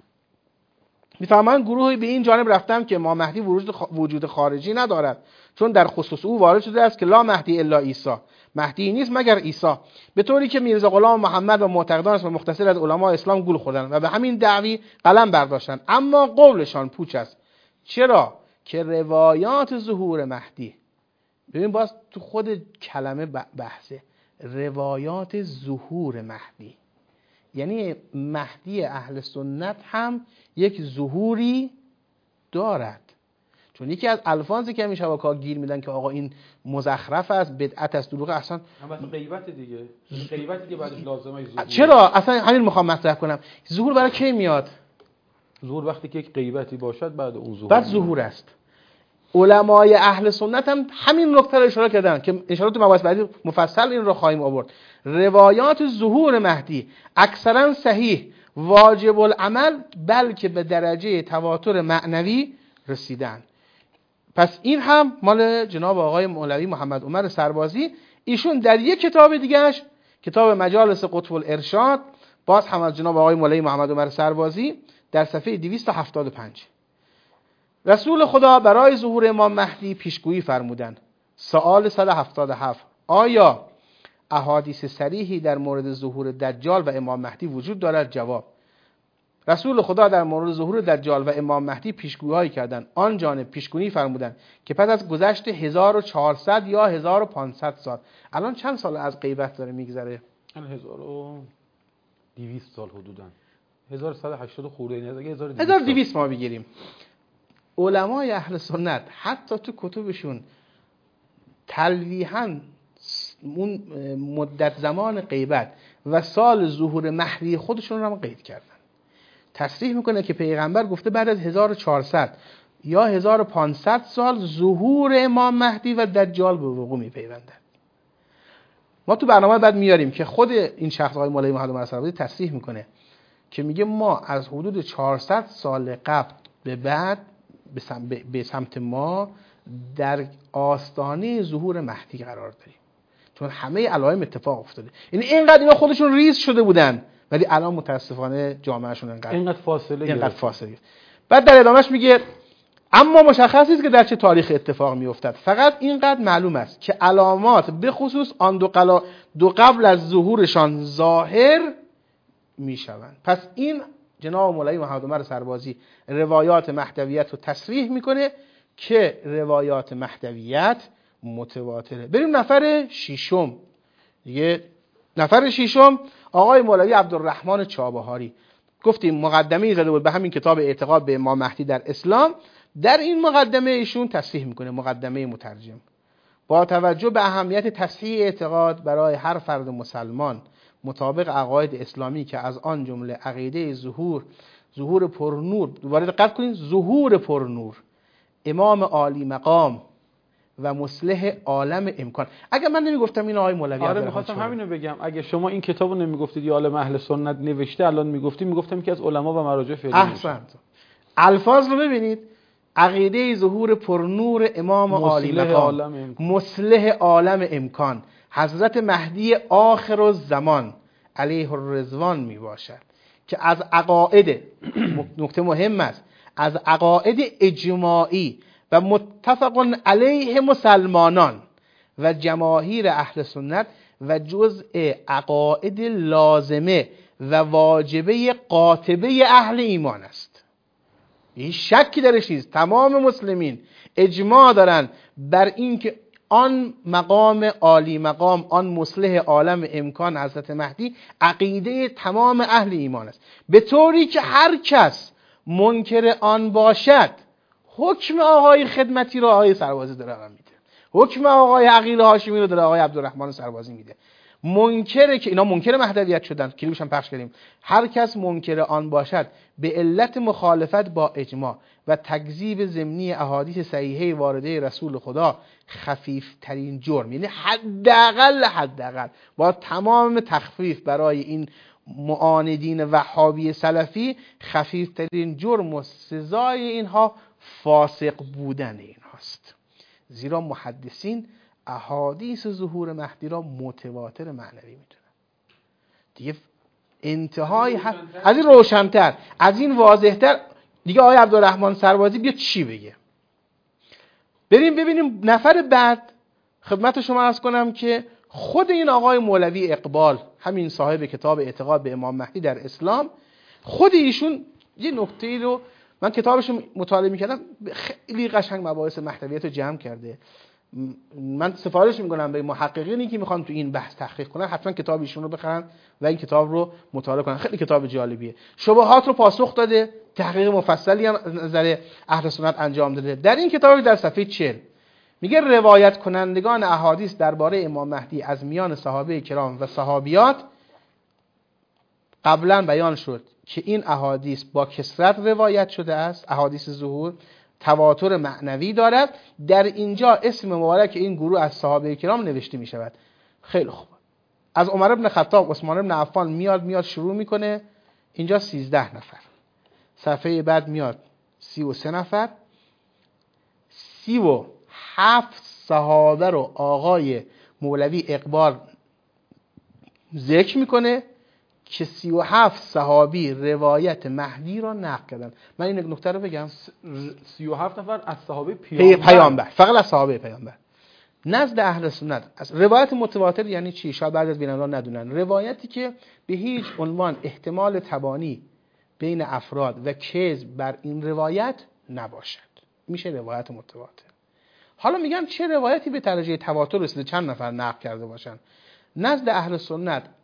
میفهمن گروهی به این جانب رفتم که امام مهدی وجود خارجی ندارد، چون در خصوص او وارد شده است که لا مهدی الا عیسی، مهدی نیست مگر عیسی، به طوری که میرزا غلام محمد و معتقدان است و مختصر از علما اسلام گول خوردند و به همین دعوی قلم برداشتند، اما قولشان پوچ است. چرا؟ که روایات ظهور مهدی، ببین باز تو خود کلمه بحثه، روایات ظهور مهدی، یعنی مهدی اهل سنت هم یک ظهوری دارد. چون یکی از الفاظی که همیشه شبکه‌ها گیر میدن که آقا این مزخرف است، بدعت است، دروغ، اصلا هم غیبت دیگه، غیبتی که بعدش لازمه ظهور. چرا؟ اصلا همین میخوام مطرح کنم، ظهور برای کی میاد؟ ظهور وقتی که یک غیبتی باشد بعد اون ظهور، بعد ظهور است. علمای اهل سنت هم همین نکته رو اشاره کردن که ان شاءالله تو مباحث بعدی مفصل این رو خواهیم آورد. روایات ظهور مهدی اکثرا صحیح، واجب العمل، بلکه به درجه تواتر معنوی رسیدن. پس این هم مال جناب آقای مولوی محمد عمر سربازی. ایشون در یک کتاب دیگهش، کتاب مجالس قطب الارشاد، باز هم از جناب آقای مولوی محمد عمر سربازی، در صفحه دویست و هفتاد و پنج رسول خدا برای ظهور امام مهدی پیشگویی فرمودند. سوال صد و هفتاد و هفت، آیا احادیث صریحی در مورد ظهور دجال و امام مهدی وجود دارد؟ جواب: رسول خدا در مورد ظهور دجال و امام مهدی پیشگویی کردند. آن جانب پیشگویی فرمودند که پس از گذشت هزار و چهارصد یا هزار و پانصد سال. الان چند سال از غیبت داره میگذره؟ هزار و دویست سال حدوداً، هزار و صد و هشتاد خورده این اگه هزار و دویست ما بگیریم. علمای اهل سنت حتی تو کتبشون تلویحاً اون مدت زمان غیبت و سال ظهور مهدی خودشون رو هم قید کردن. تصریح میکنه که پیغمبر گفته بعد از هزار و چهارصد یا هزار و پانصد سال ظهور امام مهدی و دجال به وقوع میپیوندد. ما تو برنامه بعد میاریم که خود این شخص آقای مولوی محمد سربازی تصریح میکنه که میگه ما از حدود چهارصد سال قبل به بعد به سمت ما در آستانه ظهور مهدی قرار داریم، چون همه علائم اتفاق افتاده. یعنی اینقدر اینا خودشون ریز شده بودن ولی الان متاسفانه جامعهشون اینقدر اینقدر فاصله اینقدر فاصله. بعد در ادامهش میگه اما مشخص نیست که در چه تاریخ اتفاق میافتد، فقط اینقدر معلوم است که علامات به خصوص آن دو, قلا دو قبل از ظهورشان ظاهر میشوند. پس این جناب مولوی محمد عمر سربازی روایات مهدویت رو تصریح میکنه که روایات مهدویت متواتره. بریم نفر ششم دیگه. نفر ششم آقای مولوی عبدالرحمن چابهاری. گفتیم مقدمه‌ای زده بود به همین کتاب اعتقاد به امام مهدی در اسلام. در این مقدمه ایشون تصحیح میکنه، مقدمه مترجم، با توجه به اهمیت تصحیح اعتقاد برای هر فرد مسلمان مطابق عقاید اسلامی که از آن جمله عقیده ظهور ظهور پرنور، دوباره دقت کنید، ظهور پرنور امام عالی مقام و مصلح عالم امکان. اگر من نمیگفتم این آقای مولوی، آره میخواستم همینو بگم، اگه شما این کتابو نمیگفتید یا عالم اهل سنت نوشته الان میگفتید، میگفتم که از علما و مراجع فعلی. احسنت. الفاظ رو ببینید، عقیده ظهور پرنور امام عالی مقام مصلح عالم امکان حضرت مهدی آخر الزمان علیه الرضوان می باشد که از عقاید نکته مهم است، از عقاید اجماعی و متفق علیه مسلمانان و جماهیر اهل سنت و جزء عقاید لازمه و واجبه قاطبه اهل ایمان است. این شکی درش نیست. تمام مسلمین اجماع دارن بر این که آن مقام عالی مقام، آن مصلح عالم امکان حضرت مهدی عقیده تمام اهل ایمان است، به طوری که هر کس منکر آن باشد حکم آقای خدمتی رو آقای سربازی داره میده، حکم آقای عقیل هاشمی رو داره آقای عبدالرحمن سربازی میده. منکره که اینا منکر مهدویت شدن، کلیپش هم پخش کردیم، هر کس منکر آن باشد به علت مخالفت با اجماع و تکذیب ضمنی احادیث صحیحه وارده رسول خدا خفیف ترین جرم، یعنی حداقل حداقل با تمام تخفیف برای این معاندین وهابی سلفی، خفیف ترین جرم و سزای اینها فاسق بودن اینهاست. زیرا محدثین احادیث ظهور مهدی را متواتر معنوی میدونن. دیگه انتهای ح... از این روشنتر، از این واضحتر دیگه آقای عبدالرحمن سربازی بیا چی بگه. بریم ببینیم نفر بعد. خدمت شما عرض کنم که خود این آقای مولوی اقبال، همین صاحب کتاب اعتقاد به امام مهدی در اسلام، خود ایشون یه نکته‌ای رو، من کتابش رو مطالعه می‌کردم، خیلی قشنگ مباحث مهدویت رو جمع کرده. من سفارش میکنم به محققینی که میخوان تو این بحث تحقیق کنن حتما کتاب ایشون رو بخرن و این کتاب رو مطالعه کنن. خیلی کتاب جالبیه. شبهات رو پاسخ داده، تحقیق مفصلی هم نظر اهل سنت انجام داده. در این کتاب در صفحه چهل میگه روایت کنندگان احادیث درباره امام مهدی از میان صحابه کرام و صحابیات قبلا بیان شد که این احادیث با کثرت روایت شده است. احادیث ظهور تواتر معنوی دارد. در اینجا اسم مبارک این گروه از صحابه کرام نوشته می شود. خیلی خوب. از عمر بن خطاب، عثمان بن عفان میاد میاد شروع میکنه. اینجا سیزده نفر. صفحه بعد میاد سی و سه نفر. سی و هفت صحابه رو آقای مولوی اقبال ذکر میکنه که سی و هفت صحابی روایت مهدی را نقل کردن. من این نکته رو بگم، سی و هفت نفر از صحابه پیامبر. پیامبر، فقط از صحابه پیامبر. نزد اهل سنت از روایت متواتر یعنی چی؟ شاید بعضی از بینندگان ندونن. روایتی که به هیچ عنوان احتمال تبانی بین افراد و کذب بر این روایت نباشد، میشه روایت متواتر. حالا میگن چه روایتی به درجه تواتر رسیده چند نفر نقل کرده باشن؟ نزد اهل سنت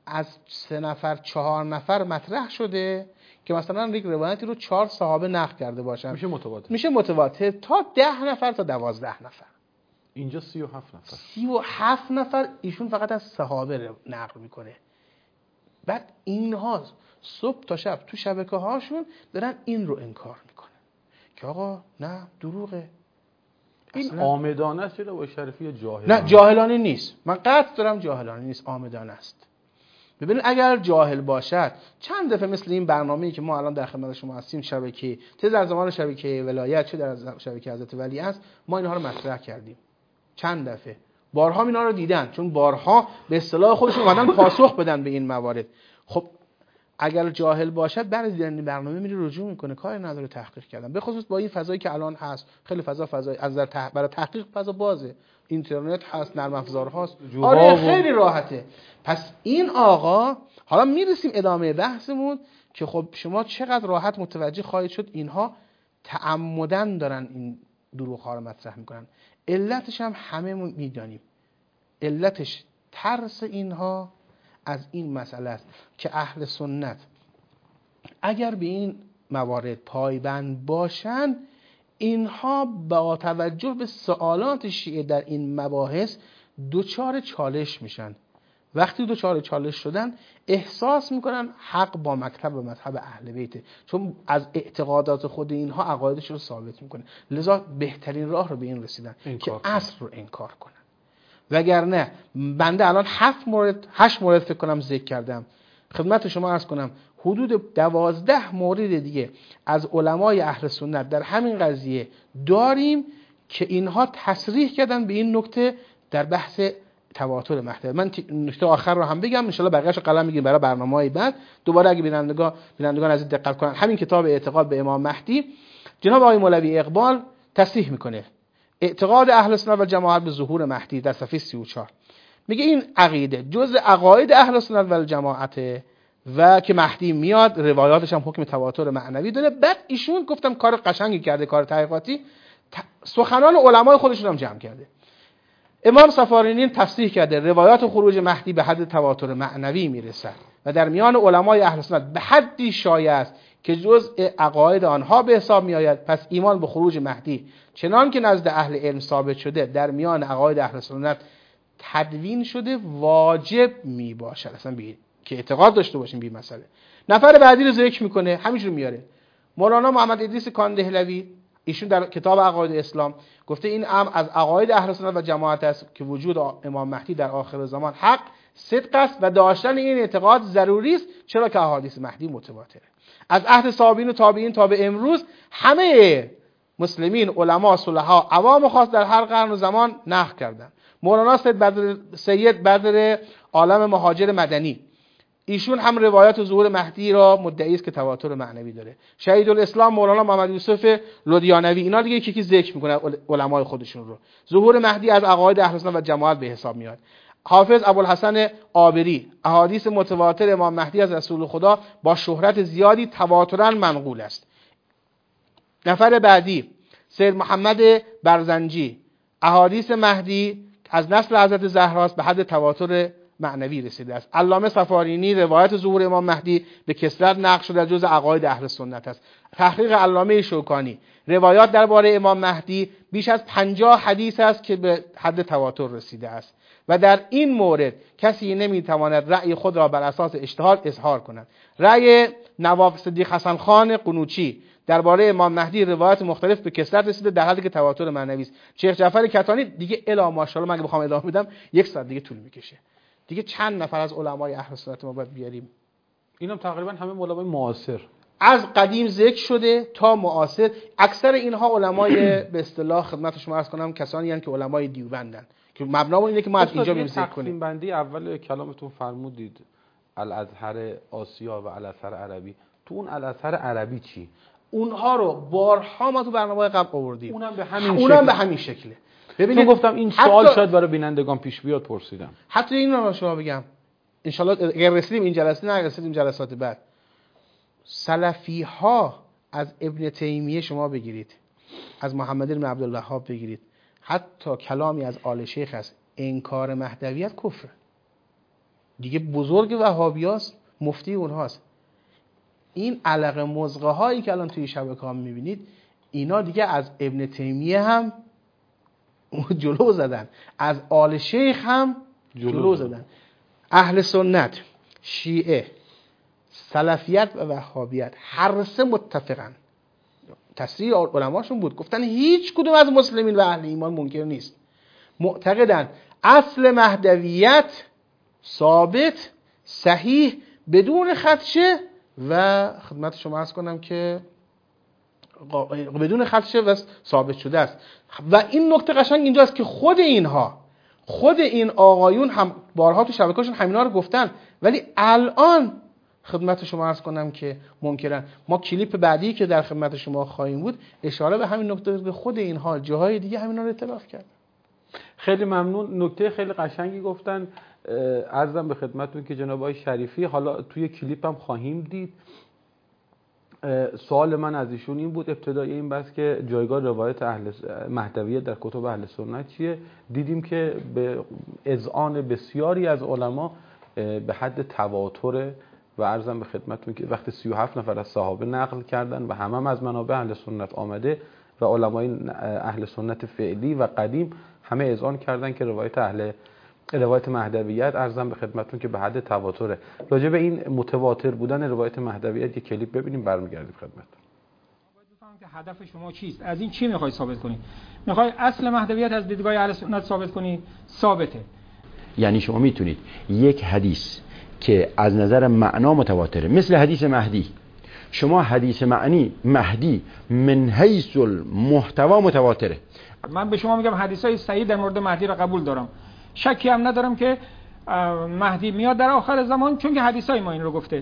از سه نفر چهار نفر مطرح شده که مثلا یک روایتی رو چهار صحابه نقل کرده باشن، میشه متواتر. میشه متواتر تا ده نفر تا دوازده نفر. اینجا سی و هفت نفر سی و هفت نفر ایشون فقط از صحابه نقل میکنه. بعد اینها صبح تا شب تو شبکه هاشون دارن این رو انکار میکنن که آقا نه دروغه. این عامدانه است یا با شریفی جاهلانه؟ نه جاهلانه نیست، من قطع دارم جاهلانه نیست، عامدانه است. ببینید اگر جاهل باشد چند دفعه مثل این برنامه‌ای که ما الان در خدمت شما هستیم، شبکه چه در زمان شبکه ولایت چه در شبکه حضرت ولی است، ما اینها رو مطرح کردیم چند دفعه، بارها اینا رو دیدن، چون بارها به اصطلاح خودشون اومدن پاسخ بدن به این موارد. خب اگر جاهل باشد بعد از دیدن این برنامه میره رجوع میکنه، کاری نداره تحقیق کردن، به خصوص با این فضایی که الان هست. خیلی فضا فضای از در تح... برای تحقیق فضا بازه، اینترنت هست، نرم افزار هست، آره خیلی راحته. پس این آقا، حالا میرسیم ادامه بحثمون که خب شما چقدر راحت متوجه خواهید شد اینها تعمدن دارن این دروغ ها رو مطرح میکنن. علتش هم همه میدانیم، علتش ترس اینها از این مسئله است که اهل سنت اگر به این موارد پایبند باشن، اینها با توجه به سوالات شیعه در این مباحث دوچار چالش میشن. وقتی دوچار چالش شدن احساس میکنن حق با مکتب و مذهب اهل بیته، چون از اعتقادات خود اینها عقایدش رو ثابت میکنه. لذا بهترین راه رو به این رسیدن که اصل رو انکار کنن. وگرنه بنده الان هفت مورد هشت مورد فکر کنم ذکر کردم، خدمت شما عرض کنم حدود دوازده مورد دیگه از علمای اهل سنت در همین قضیه داریم که اینها تصریح کردن به این نکته در بحث تواتر مهدی. من نکته آخر رو هم بگم، ان شاء الله بقیه‌اشو قلم میگیریم برای برنامه‌های بعد. دوباره اگه بینندگان بینندگان از دقت کنن، همین کتاب اعتقاد به امام مهدی جناب آقای مولوی اقبال تصریح میکنه اعتقاد اهل سنت و جماعت به ظهور مهدی در صفحه سی و چهار. میگه این عقیده جز عقاید اهل سنت و جماعت و که مهدی میاد، روایاتش هم حکم تواتر معنوی داره. بعد ایشون گفتم کار قشنگی کرده، کار تحقیقاتی، سخنان علمای خودشون هم جمع کرده. امام سفارینی تصحیح کرده روایات خروج مهدی به حد تواتر معنوی میرسد و در میان علمای اهل سنت به حدی شایع است که جزء عقاید آنها به حساب می آید. پس ایمان به خروج مهدی چنان که نزد اهل علم ثابت شده در میان عقاید اهل سنت تدوین شده واجب می باشد. اصلا بی... که اعتقاد داشته باشیم بی مسئله. نفر بعدی رو ذکر میکنه، همینجور میاره. مولانا محمد ادریس کاندهلوی ایشون در کتاب عقاید اسلام گفته این امر از عقاید اهل سنت و جماعت است که وجود امام مهدی در آخر زمان حق، صدق است و داشتن این اعتقاد ضروری است، چرا که احادیث مهدی متواتره. از عهد صحابین و تابعین تا به امروز همه مسلمین، علما، صلحا، عوام خاص در هر قرن و زمان نقل کردند. مولانا سید بدر سید بدر عالم مهاجر مدنی ایشون هم روایت ظهور مهدی را مدعی است که تواتر معنوی داره. شهید الاسلام مولانا محمد یوسف لودیانوی، اینا دیگه یکی یکی ذکر میکنن علمای خودشون رو. ظهور مهدی از عقاید اهل سنت و جماعت به حساب میاد. حافظ ابوالحسن آبری احادیث متواتر امام مهدی از رسول خدا با شهرت زیادی تواتراً منقول است. نفر بعدی سید محمد برزنجی احادیث مهدی از نسل حضرت زهراست به حد تواتر معنوی رسیده است. علامه سفارینی روایت ظهور امام مهدی به کثرت نقل شده جز عقاید اهل سنت است. تحقیق علامه شوکانی روایات درباره امام مهدی بیش از پنجاه حدیث است که به حد تواتر رسیده است و در این مورد کسی نمیتواند رأی خود را بر اساس اجتهاد اظهار کند. رأی نواب صدیق حسن خان قنوچی درباره امام مهدی روایت مختلف به کثرت رسیده در حدی که تواتر معنوی است. شیخ جعفر کتانی دیگه الا ماشاءالله، من اگه بخوام ادامه بدم یک ساعت دیگه طول میکشه. دیگه چند نفر از علمای اهل سنت ما باید بیاریم؟ اینم تقریبا همه علمای معاصر از قدیم ذکر شده تا معاصر. اکثر اینها علمای به اصطلاح خدمت شما عرض کنم کسانی هستند که علمای دیوبندن که مبنامون اینه که ما از اینجا می‌ذکر کنیم. تقسیم بندی اول کلامتون فرمودید الازهر آسیا و الازهر عربی. تو اون الازهر عربی چی؟ اونها رو بارها ما تو برنامه‌های قبل آوردیم. اونم به همین اونم شکل. به همین شکله. ببینید گفتم این سوال شاید برای بینندگان پیش بیاد پرسیدم. حتی این رو شما بگم ان شاء الله اگر رسیدیم این جلسه، نه رسیدیم جلسات بعد، سلفی ها از ابن تیمیه شما بگیرید، از محمد بن عبدالوهاب بگیرید، حتی کلامی از آل شیخ است، انکار مهدویت کفر. دیگه بزرگ وهابیاست، مفتی اونهاست. این علقه مزغه هایی که الان توی شبکه‌ها میبینید اینا دیگه از ابن تیمیه هم جلو زدن، از آل شیخ هم جلو, جلو زدن. اهل سنت، شیعه، سلفیت و وهابیت هر سه متفقن. تصریح علماشون بود، گفتن هیچ کدوم از مسلمین و اهل ایمان منکر نیست، معتقدن اصل مهدویت ثابت صحیح بدون خدشه و خدمت شما عرض کنم که بدون خدشه و ثابت شده است. و این نکته قشنگ اینجاست که خود اینها خود این آقایون هم بارها تو شبکه‌شون همینا رو گفتن، ولی الان خدمت شما عرض کنم که منکرن. ما کلیپ بعدی که در خدمت شما خواهیم بود اشاره به همین نکته به خود اینها جاهای دیگه همینا رو اعتراف کرد. خیلی ممنون. نکته خیلی قشنگی گفتن. عرضم به خدمتتون که جناب آقای شریفی حالا توی کلیپ هم خواهیم دید. سوال من از ایشون این بود ابتدای این بحث که جایگاه روایت اهل مهدویت در کتب اهل سنت چیه. دیدیم که به اذعان بسیاری از علما به حد تواتر و عرضم به خدمتتون که وقتی سی و هفت نفر از صحابه نقل کردن و همه هم از منابع اهل سنت آمده و علمای اهل سنت فعلی و قدیم همه اذعان کردن که روایت اهل روایت مهدویت عرضم به خدمتتون که به حد تواتره. راجع به این متواتر بودن روایت مهدویت یک کلیپ ببینیم برمیگردیم خدمتتون. باید بفهمم که هدف شما چیست، از این چی میخوای ثابت کنید؟ میخوای اصل مهدویت از دیدگاه اهل سنت ثابت کنید؟ ثابته. یعنی شما میتونید یک حدیث که از نظر معنا متواتره مثل حدیث مهدی، شما حدیث معنی مهدی من حیث المحتوا متواتره. من به شما میگم حدیثای صحیح در مورد مهدی را قبول دارم، شکی هم ندارم که مهدی میاد در آخر زمان، چون که حدیثای ما این رو گفته.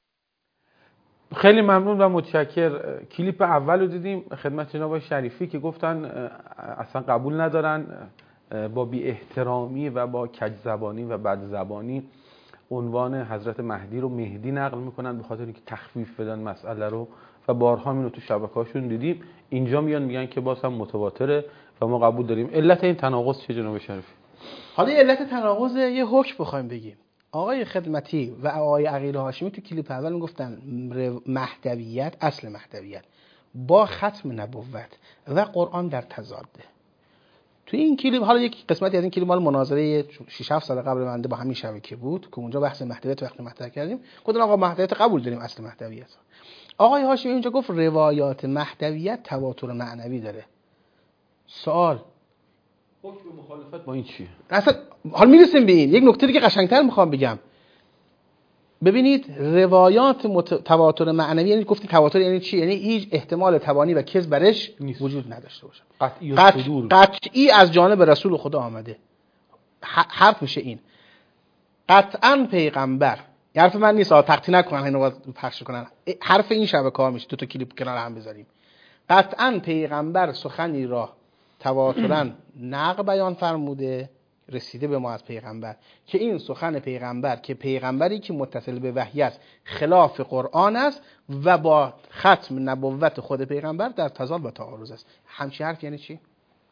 خیلی ممنون و متشکر. کلیپ اول رو دیدیم خدمت جناب شریفی که گفتن اصلا قبول ندارن، با بی احترامی و با کج زبانی و بد زبانی عنوان حضرت مهدی رو مهدی نقل میکنن به خاطر اینکه تخفیف بدن مسئله رو و بارها اینو تو شبکه‌هاشون دیدیم. اینجا میان میگن که باز هم متواتره و ما قبول داریم. علت این تناقض چه جناب شریفی؟ حالا علت تناقض یه حکم بخوایم بگیم. آقای خدمتی و آقای عقیل هاشمی تو کلیپ اول میگفتن مهدویت، اصل مهدویت با ختم نبوت و قرآن در تضاده. تو این کلیپ حالا یک قسمتی از این کلیپ مال مناظره شش هفت سال قبل بنده با همین شبکه بود که اونجا بحث مهدویت وقتی مطرح کردیم گفتن آقا مهدویت قبول داریم، اصل مهدویت. آقای هاشمی اینجا گفت روایات مهدویت تواتر معنوی داره. سوال حکم مخالفت با این چیه؟ اصلا حالا میرسیم به این. یک نکته دیگه قشنگتر میخوام بگم. ببینید روایات مت... تواتر معنوی یعنی گفتی تواتر یعنی چی؟ یعنی هیچ احتمال تبانی و کذب برش نیست. وجود نداشته باشه. قطعی قط... قطعی از جانب رسول خدا آمده. ح... حرف میشه این. قطعا پیغمبر. حرف من نیست، تقطیع نکنن اینو باز پخش کنن. حرف این شبکه‌ها میشه. دو تا کلیپ کنار هم بذاریم. قطعا پیغمبر سخنی را تواتراً نقل بیان فرموده رسیده به ما از پیغمبر که این سخن پیغمبر که پیغمبری که متصل به وحی است خلاف قرآن است و با ختم نبوت خود پیغمبر در تضاد و تعارض است. همچین حرف یعنی چی؟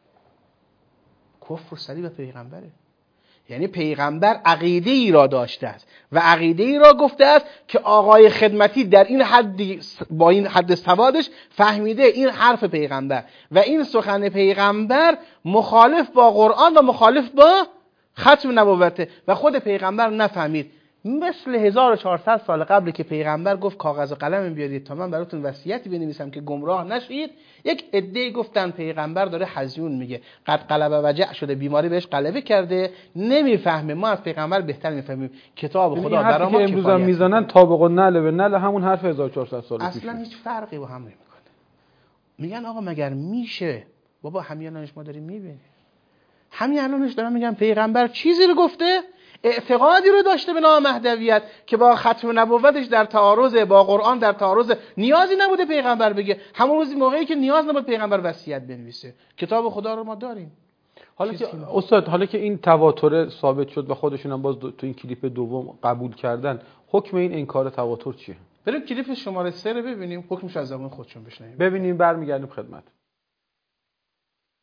کفر صلیب به پیغمبره. یعنی پیغمبر عقیده ای را داشته است و عقیده ای را گفته است که آقای خدمتی در این حد با این حد سوادش فهمیده این حرف پیغمبر و این سخن پیغمبر مخالف با قرآن و مخالف با ختم نبوته و خود پیغمبر نفهمید. مثل هزار و چهارصد سال قبل که پیغمبر گفت کاغذ و قلم بیارید تا من براتون وصیتی بنویسم که گمراه نشید، یک عده گفتن پیغمبر داره هزیون میگه، قد قلب وجع شده، بیماری بهش غلبه کرده، نمیفهمه. ما از پیغمبر بهتر میفهمیم. کتاب خدا برای ما امروز هم میزنن طابق النعل به نعل همون حرف هزار و چهارصد سال پیش اصلا هیچ فرقی با هم نمیکنه. میگن آقا مگر میشه؟ بابا همین الانش ما داریم میبینیم، همین الانش دارم میگم پیغمبر چیزی رو گفته، اعتقادی رو داشته به نام مهدویت که با ختم نبوتش در تعارض با قرآن، در تعارض، نیازی نبوده پیغمبر بگه. همون روزی موقعی که نیاز نبود پیغمبر وصیت بنویسه. کتاب خدا رو ما داریم. حالا که استاد حالا که این تواتر ثابت شد و خودشون هم باز تو این کلیپ دوم قبول کردن، حکم این انکار تواتر چیه؟ بریم کلیپ شماره سه رو ببینیم، حکمش از زبان خودشون بشنویم. ببینیم برمیگردیم خدمت.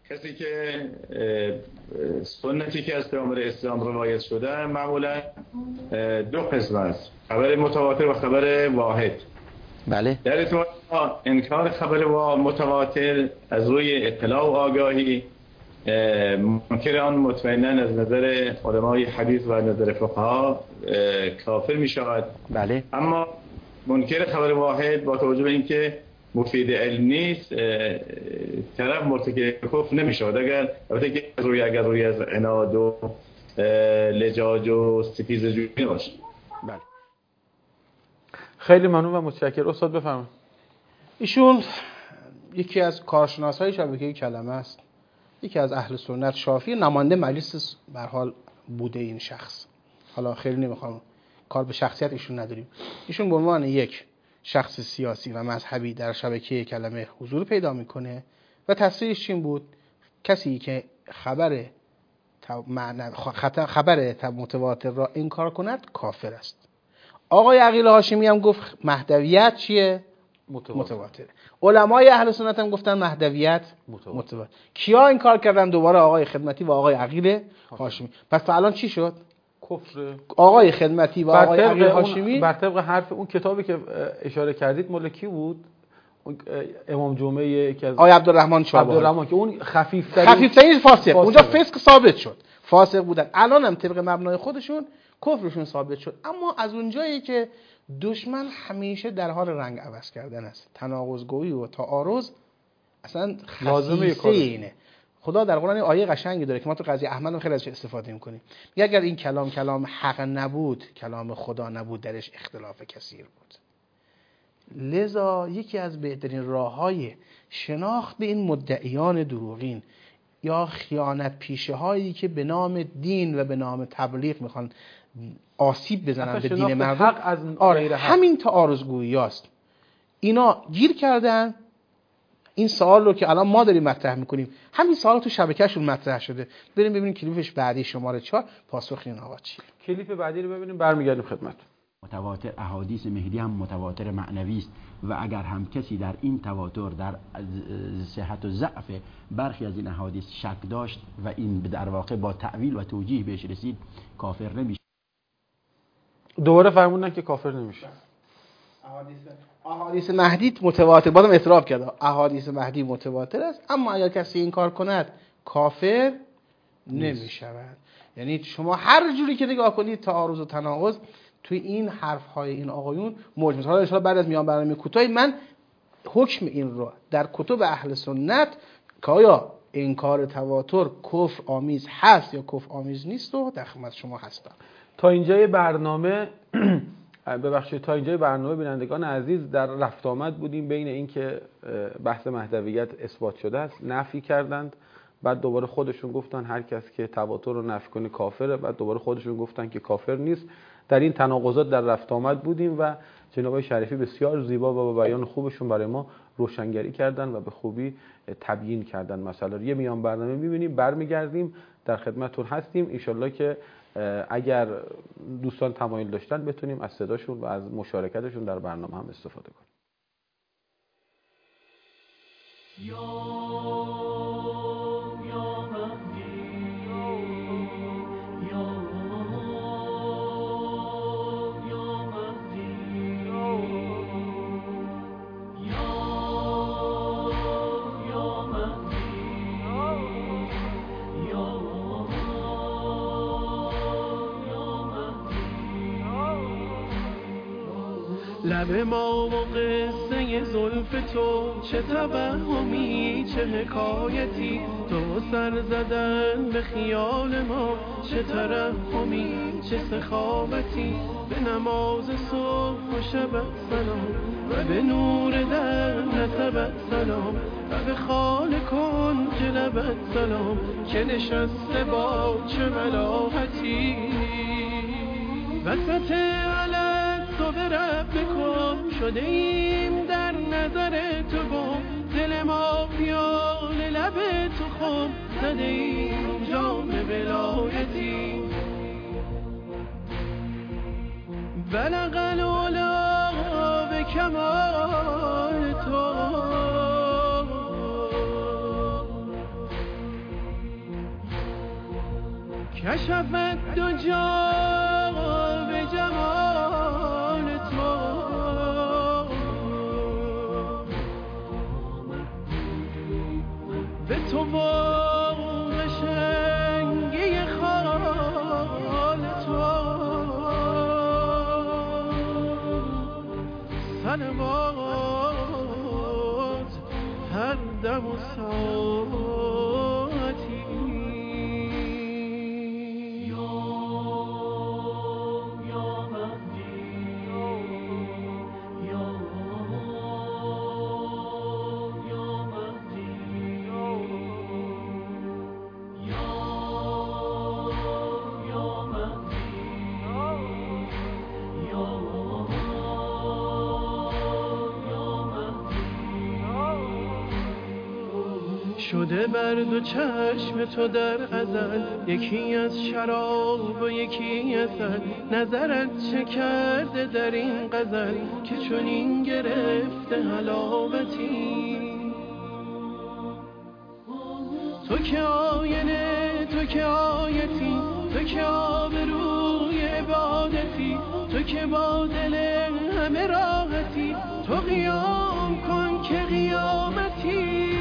کسی که سنتی که از پیامبر اسلام روایت شده معمولا دو قسم است، خبر متواتر و خبر واحد. بله. در اعتبار انکار خبر متواتر از روی اطلاع و آگاهی منکر آن مطمئنا از نظر علمای حدیث و نظر فقها کافر می شود. بله. اما منکر خبر واحد با توجه به اینکه مفید علم نیست طرف مرتکب کفر نمی شود، اگر البته که روی اگر روی از عناد و لجاج و ستیزجویی نباشه. بله. خیلی ممنون و متشکرم. استاد بفرمایید. ایشون یکی از کارشناسای شبکه کلمه است، یکی از اهل سنت شافعی، نماینده مجلس به هر حال بوده این شخص. حالا خیلی نمیخوام کار به شخصیت ایشون نداریم. ایشون به عنوان یک شخص سیاسی و مذهبی در شبکه کلمه حضور پیدا میکنه و تصریحش چین بود؟ کسی که خبر خبر متواتر را انکار کند کافر است. آقای عقیل هاشمی هم گفت مهدویت چیه؟ متواتر. متواتره. علمای اهل سنت هم گفتن مهدویت متواتر. متواتر. کیا انکار کردن؟ دوباره آقای خدمتی و آقای عقیل هاشمی. پس تا الان چی شد؟ کفر. آقای خدمتی و آقای عقیل هاشمی بر طبق حرف اون کتابی که اشاره کردید مال کی بود؟ امام جمعه یکی از آقای عبدالرحمن چابهاری. عبدالرحمن که اون خفیف‌ترین خفیف‌ترین فاسق. اونجا فسق ثابت شد. فاسق بودن. الان هم طبق مبنای خودشون کفرشون ثابت شد. اما از اونجایی که دشمن همیشه در حال رنگ عوض کردن است، تناقض‌گویی و تعارض اصلا خصیصه اینه. خدا در قرآن آیه قشنگی داره که ما تو قضیه احمد هم خیلی ازش استفاده می‌کنیم. میگه اگر این کلام کلام حق نبود، کلام خدا نبود، درش اختلاف کثیر بود. لذا یکی از بهترین راه‌های شناخت این مدعیان دروغین یا خیانت پیشه هایی که به نام دین و به نام تبلیغ میخوان آسیب بزنن به دین مردم، حق از آره همین تعارض‌گویی است. اینا گیر کردن این سوال رو که الان ما داریم مطرح میکنیم، همین سوال تو شبکهشون مطرح شده. بریم ببینیم کلیپش بعدی شماره چهار پاسخ این آقا چیه. کلیپ بعدی رو ببینیم برمیگردیم خدمت. متواتر احادیث مهدی هم متواتر معنوی است و اگر هم کسی در این تواتر در صحت و ضعف برخی از این احادیث شک داشت و این در واقع با تأویل و توجیه بهش رسید کافر نمیشه. دوباره فرمودن که کافر نمیشه. احادیث مهدی متواتر، بازم اعتراف کرد احادیث مهدی متواتر است، اما اگر کسی این کار کند کافر نمیشود. یعنی شما هر جوری که نگاه کنید تعارض و تناقض توی این حرف‌های این آقایون موجود. حالا ان شاءالله بعد از میان برنامه کوتاهی من حکم این رو در کتب اهل سنت که آیا انکار تواتر کفر آمیز هست یا کفر آمیز نیست و در خدمت شما هستم. تا اینجای برنامه ببخشید تا اینجای برنامه بینندگان عزیز در رفت آمد بودیم بین این که بحث مهدویت اثبات شده است، نفی کردند، بعد دوباره خودشون گفتن هر کس که تواتر رو نفی کنه کافره، بعد دوباره خودشون گفتن که کافر نیست. در این تناقضات در رفت آمد بودیم و جناب آقای شریفی بسیار زیبا و با بیان خوبشون برای ما روشنگری کردن و به خوبی تبیین کردن مسئله رو. یه میان برنامه می‌بینیم، برمیگردیم در خدمتتون هستیم. ان شاءالله که اگر دوستان تمایل داشتن بتونیم از صداشون و از مشارکتشون در برنامه هم استفاده کنیم. لب ما و قصه زلف تو چه توهمی چه حکایتی، تو سر زدن به خیال ما چه ترحمی چه سخاوتی، به نماز صبح و شب سلام و به نور در نتبت سلام و به خال کن که لبت سلام که نشسته با چه ملاحتی وسط علم تو به رب کن شده ایم در نظر تو گم، دل ما پیال لب تو خم زده ایم جام ولایتی بلغ العلا به کمال تو کشفت دو جا به جمال تو، به تو با قشنگی خال تو صلوات هر دم و ساعتی. شده بر دو چشم تو در ازل، یکی از شراب و یکی ازل. نظرت چه کرده در این غزل که چنین گرفته حلاوتی؟ تو که آینه، تو که آیتی، تو که آبروی عبادتی، تو که با دل همه راحتی، تو قیام کن که قیامتی.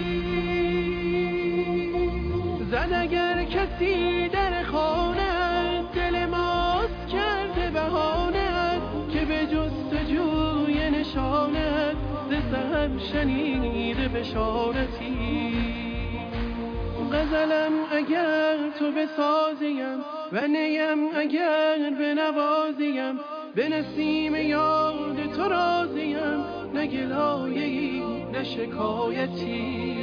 زد اگر کسی در خانه، دل ماست کرده بهانه، که به جستجوی نشانه ز سحر شنیده بشارتی. غزلم اگر تو بسازیم و نیم اگر بنوازیم، به نسیم یاد تو راضیم، نه گلایه‌ای نه شکایتی.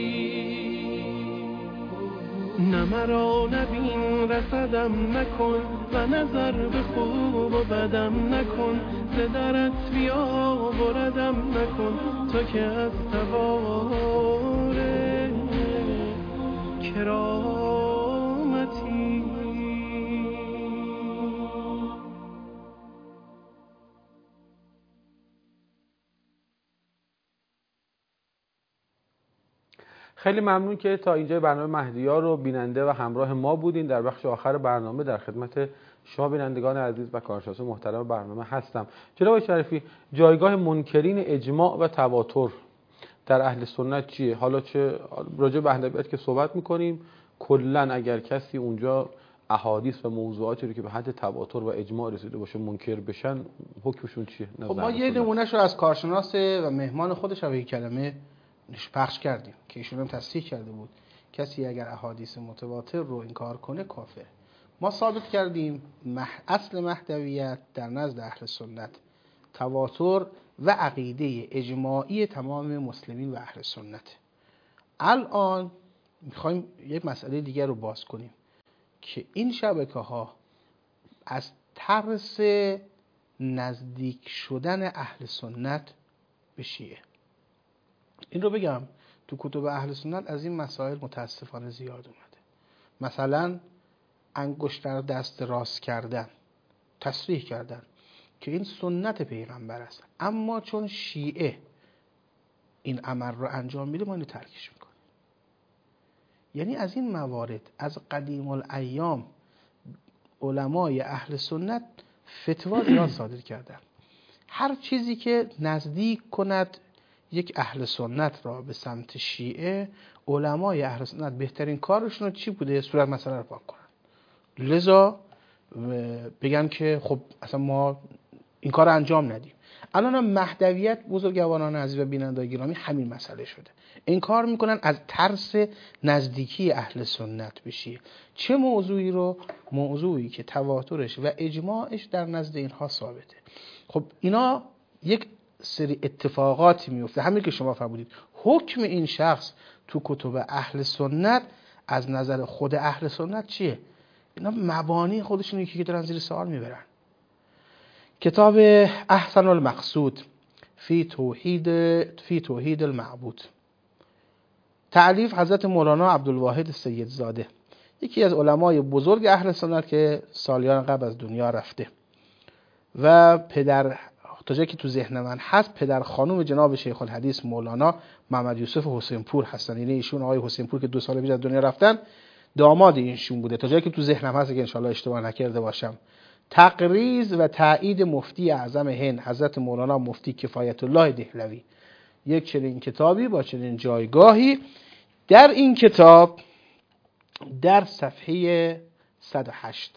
نه مرا نبین رسدم نکن، و نظر به خوب و بدم نکن، ز درت بیا بردم نکن، تو که از سوار کرامتی. خیلی ممنون که تا اینجا برنامه مهدی‌ها رو بیننده و همراه ما بودین. در بخش آخر برنامه در خدمت شما بینندگان عزیز و کارشناسان محترم برنامه هستم. جناب شریفی، جایگاه منکرین اجماع و تواتر در اهل سنت چیه؟ حالا چه راجع به اهل بیت که صحبت می‌کنیم، کلاً اگر کسی اونجا احادیث و موضوعاتی رو که به حد تواتر و اجماع رسیده باشه منکر بشن، حکمشون چیه؟ خب ما یه نمونهش رو از کارشناس و مهمان خود شبیه کلمه پخش کردیم که ایشون هم تصحیح کرده بود کسی اگر احادیث متواتر رو انکار کنه کافر. ما ثابت کردیم مح... اصل مهدویت در نزد اهل سنت تواتر و عقیده اجماعی تمام مسلمین و اهل سنت. الان میخوایم یک مسئله دیگر رو باز کنیم که این شبکه ها از ترس نزدیک شدن اهل سنت به شیعه، این رو بگم تو کتب اهل سنت از این مسائل متاسفانه زیاد اومده. مثلا انگشت در دست راست کردن، تصریح کردن که این سنت پیغمبر است، اما چون شیعه این عمل رو انجام میده ما اینو ترکش میکنیم. یعنی از این موارد از قدیم الایام علمای اهل سنت فتوا زیاد صادر کردن. هر چیزی که نزدیک کند یک اهل سنت را به سمت شیعه، علمای اهل سنت بهترین کارشون چی بوده؟ صورت مسئله رو پاک کنن. لذا بگن که خب اصلا ما این کار رو انجام ندیم. الان هم مهدویت بزرگواران عزیز و بینندگان گرامی همین مسئله شده. این کار میکنن از ترس نزدیکی اهل سنت بشی. چه موضوعی رو؟ موضوعی که تواترش و اجماعش در نزد اینها ثابته. خب اینا یک سری اتفاقاتی میفته، همین که شما فرمودید. حکم این شخص تو کتب اهل سنت از نظر خود اهل سنت چیه؟ اینا مبانی خودشون یکی که دارن زیر سوال میبرن. کتاب احسن المقصود فی توحید فی توحید المعبود، تألیف حضرت مولانا عبدالواحد سیدزاده، یکی از علمای بزرگ اهل سنت که سالیان قبل از دنیا رفته و پدر، تا جایی که تو ذهن من هست، پدر خانوم جناب شیخ الحدیث مولانا محمد یوسف حسین پور هستن. یعنی ایشون آقای حسین پور که دو سال پیش از دنیا رفتن داماد اینشون بوده، تا جایی که تو ذهنم هست که انشالله اشتباه نکرده باشم. تقریض و تایید مفتی اعظم هند حضرت مولانا مفتی کفایت الله دهلوی، یک چنین کتابی با چنین جایگاهی. در این کتاب در صفحه صد و هشت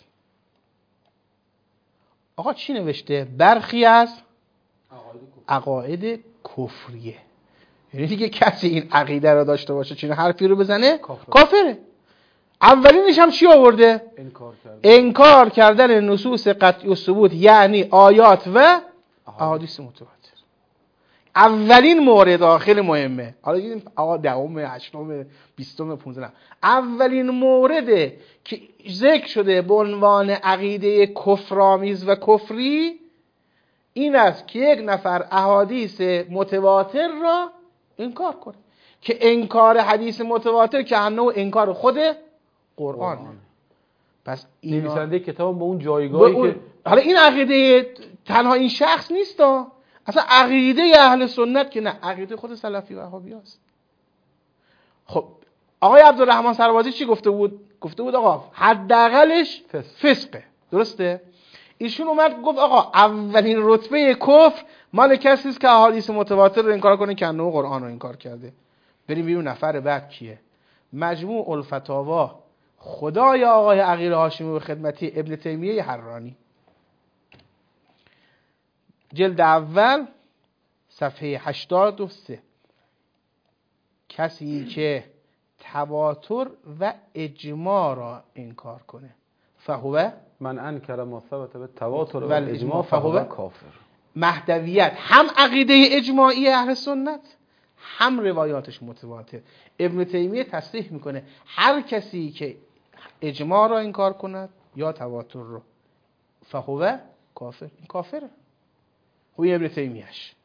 آقا چی نوشته؟ برخی از عقاید کفریه. یعنی دیگه کسی این عقیده رو داشته باشه چین حرفی رو بزنه کافر. کافره. اولینش هم چی آورده؟ انکار کردن, انکار کردن نصوص قطعی الثبوت، یعنی آیات و احادیث متواتر. اولین مورد داخل مهمه. حالا دیدیم آقا دهم، هشتم، بیستم، پانزدهم. اولین مورد که ذکر شده به عنوان عقیده کفرآمیز و کفری این است که یک نفر احادیث متواتر را انکار کنه، که انکار حدیث متواتر که همنوع انکار خود قرآن. پس این نویسنده کتاب با اون جایگاهی اون... که حالا این عقیده تنها این شخص نیست، اصلا عقیده اهل سنت که نه، عقیده خود سلفی و وهابی است. خب آقای عبدالرحمن سربازی چی گفته بود؟ گفته بود آقا حداقلش فسقه، درسته؟ ایشون اومد گفت آقا اولین رتبه کفر مال کسی است که احادیث متواتر رو انکار کنه که انه قرآن رو انکار کرده. بریم ببینیم نفر بعد کیه. مجموع الفتاوا خدای آقای عقیل هاشمی و خدمتی ابن تیمیه حرانی، جلد اول صفحه هشتاد و سه. کسی که تواتر و اجماع را انکار کنه فهو من انکر ما ثبت به تواتر و اجماع فهو کافر. مهدویت هم عقیده اجماعی اهل سنت، هم روایاتش متواتر. ابن تیمیه تصریح میکنه هر کسی که اجماع را انکار کند یا تواتر رو فهو کافر، این کافره. خوی ابن تیمیهش.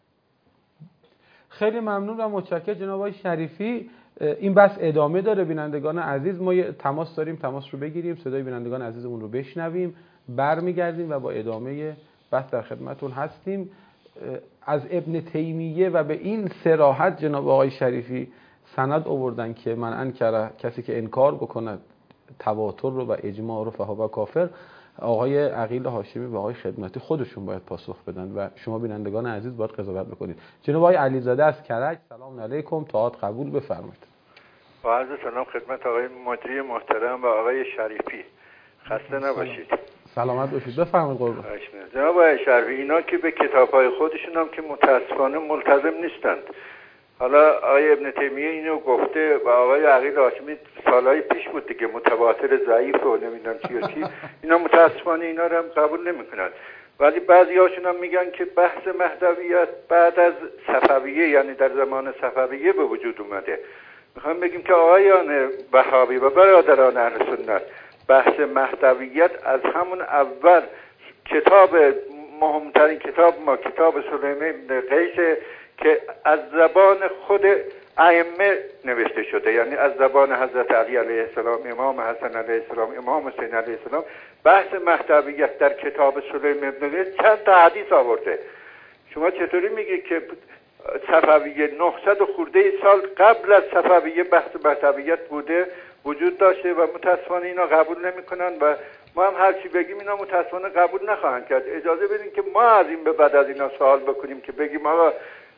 خیلی ممنون و متشکرم جناب آقای شریفی. این بحث ادامه داره. بینندگان عزیز ما یه تماس داریم، تماس رو بگیریم، صدای بینندگان عزیزمون رو بشنویم، برمیگردیم و با ادامه بحث در خدمتون هستیم. از ابن تیمیه و به این صراحت جناب آقای شریفی سند آوردن که من انکر، کسی که انکار بکند تواتر رو و اجماع رو فهو کافر. آقای عقیل هاشمی و آقای خدمتی خودشون باید پاسخ بدن و شما بینندگان عزیز باید قضاوت بکنید. جناب آقای علیزاده از کرج، سلام علیکم، طاعت قبول، بفرمایید. با عرض سلام خدمت آقای مجری محترم و آقای شریفی، خسته نباشید. سلامت باشید، بفرمایید قربان. جناب آقای شریفی، اینا که به کتاب‌های خودشون هم که متاسفانه ملتزم نیستند. حالا آقای ابن تیمیه اینو گفته و آقای عقیل هاشمی سالهای پیش بود دیگه، متواتر ضعیف و نمیدونم چی و چی. اینا متاسفانه اینا رو هم قبول نمیکنن. ولی بعضی هاشون هم میگن که بحث مهدویت بعد از صفویه، یعنی در زمان صفویه به وجود اومده. میخوام بگیم که آقایان وهابی و برادران اهل سنت، بحث مهدویت از همون اول کتاب مهمترین کتاب ما کتاب سلیمان بن قیس که از زبان خود ائمه نوشته شده، یعنی از زبان حضرت علی علیه السلام، امام حسن علیه السلام، امام حسین علیه السلام. بحث مهدویت در کتاب سلیمان بن قیس چند تا حدیث آورده. شما چطوری میگی که صفویه نهصد خورده سال قبل از صفویه بحث مهدویت بوده، وجود داشته و متاسفانه اینا قبول نمیکنن و ما هم هر چی بگیم اینا متاسفانه قبول نخواهند کرد. اجازه بدین که ما از این به بعد از اینا سوال بکنیم که بگیم آقا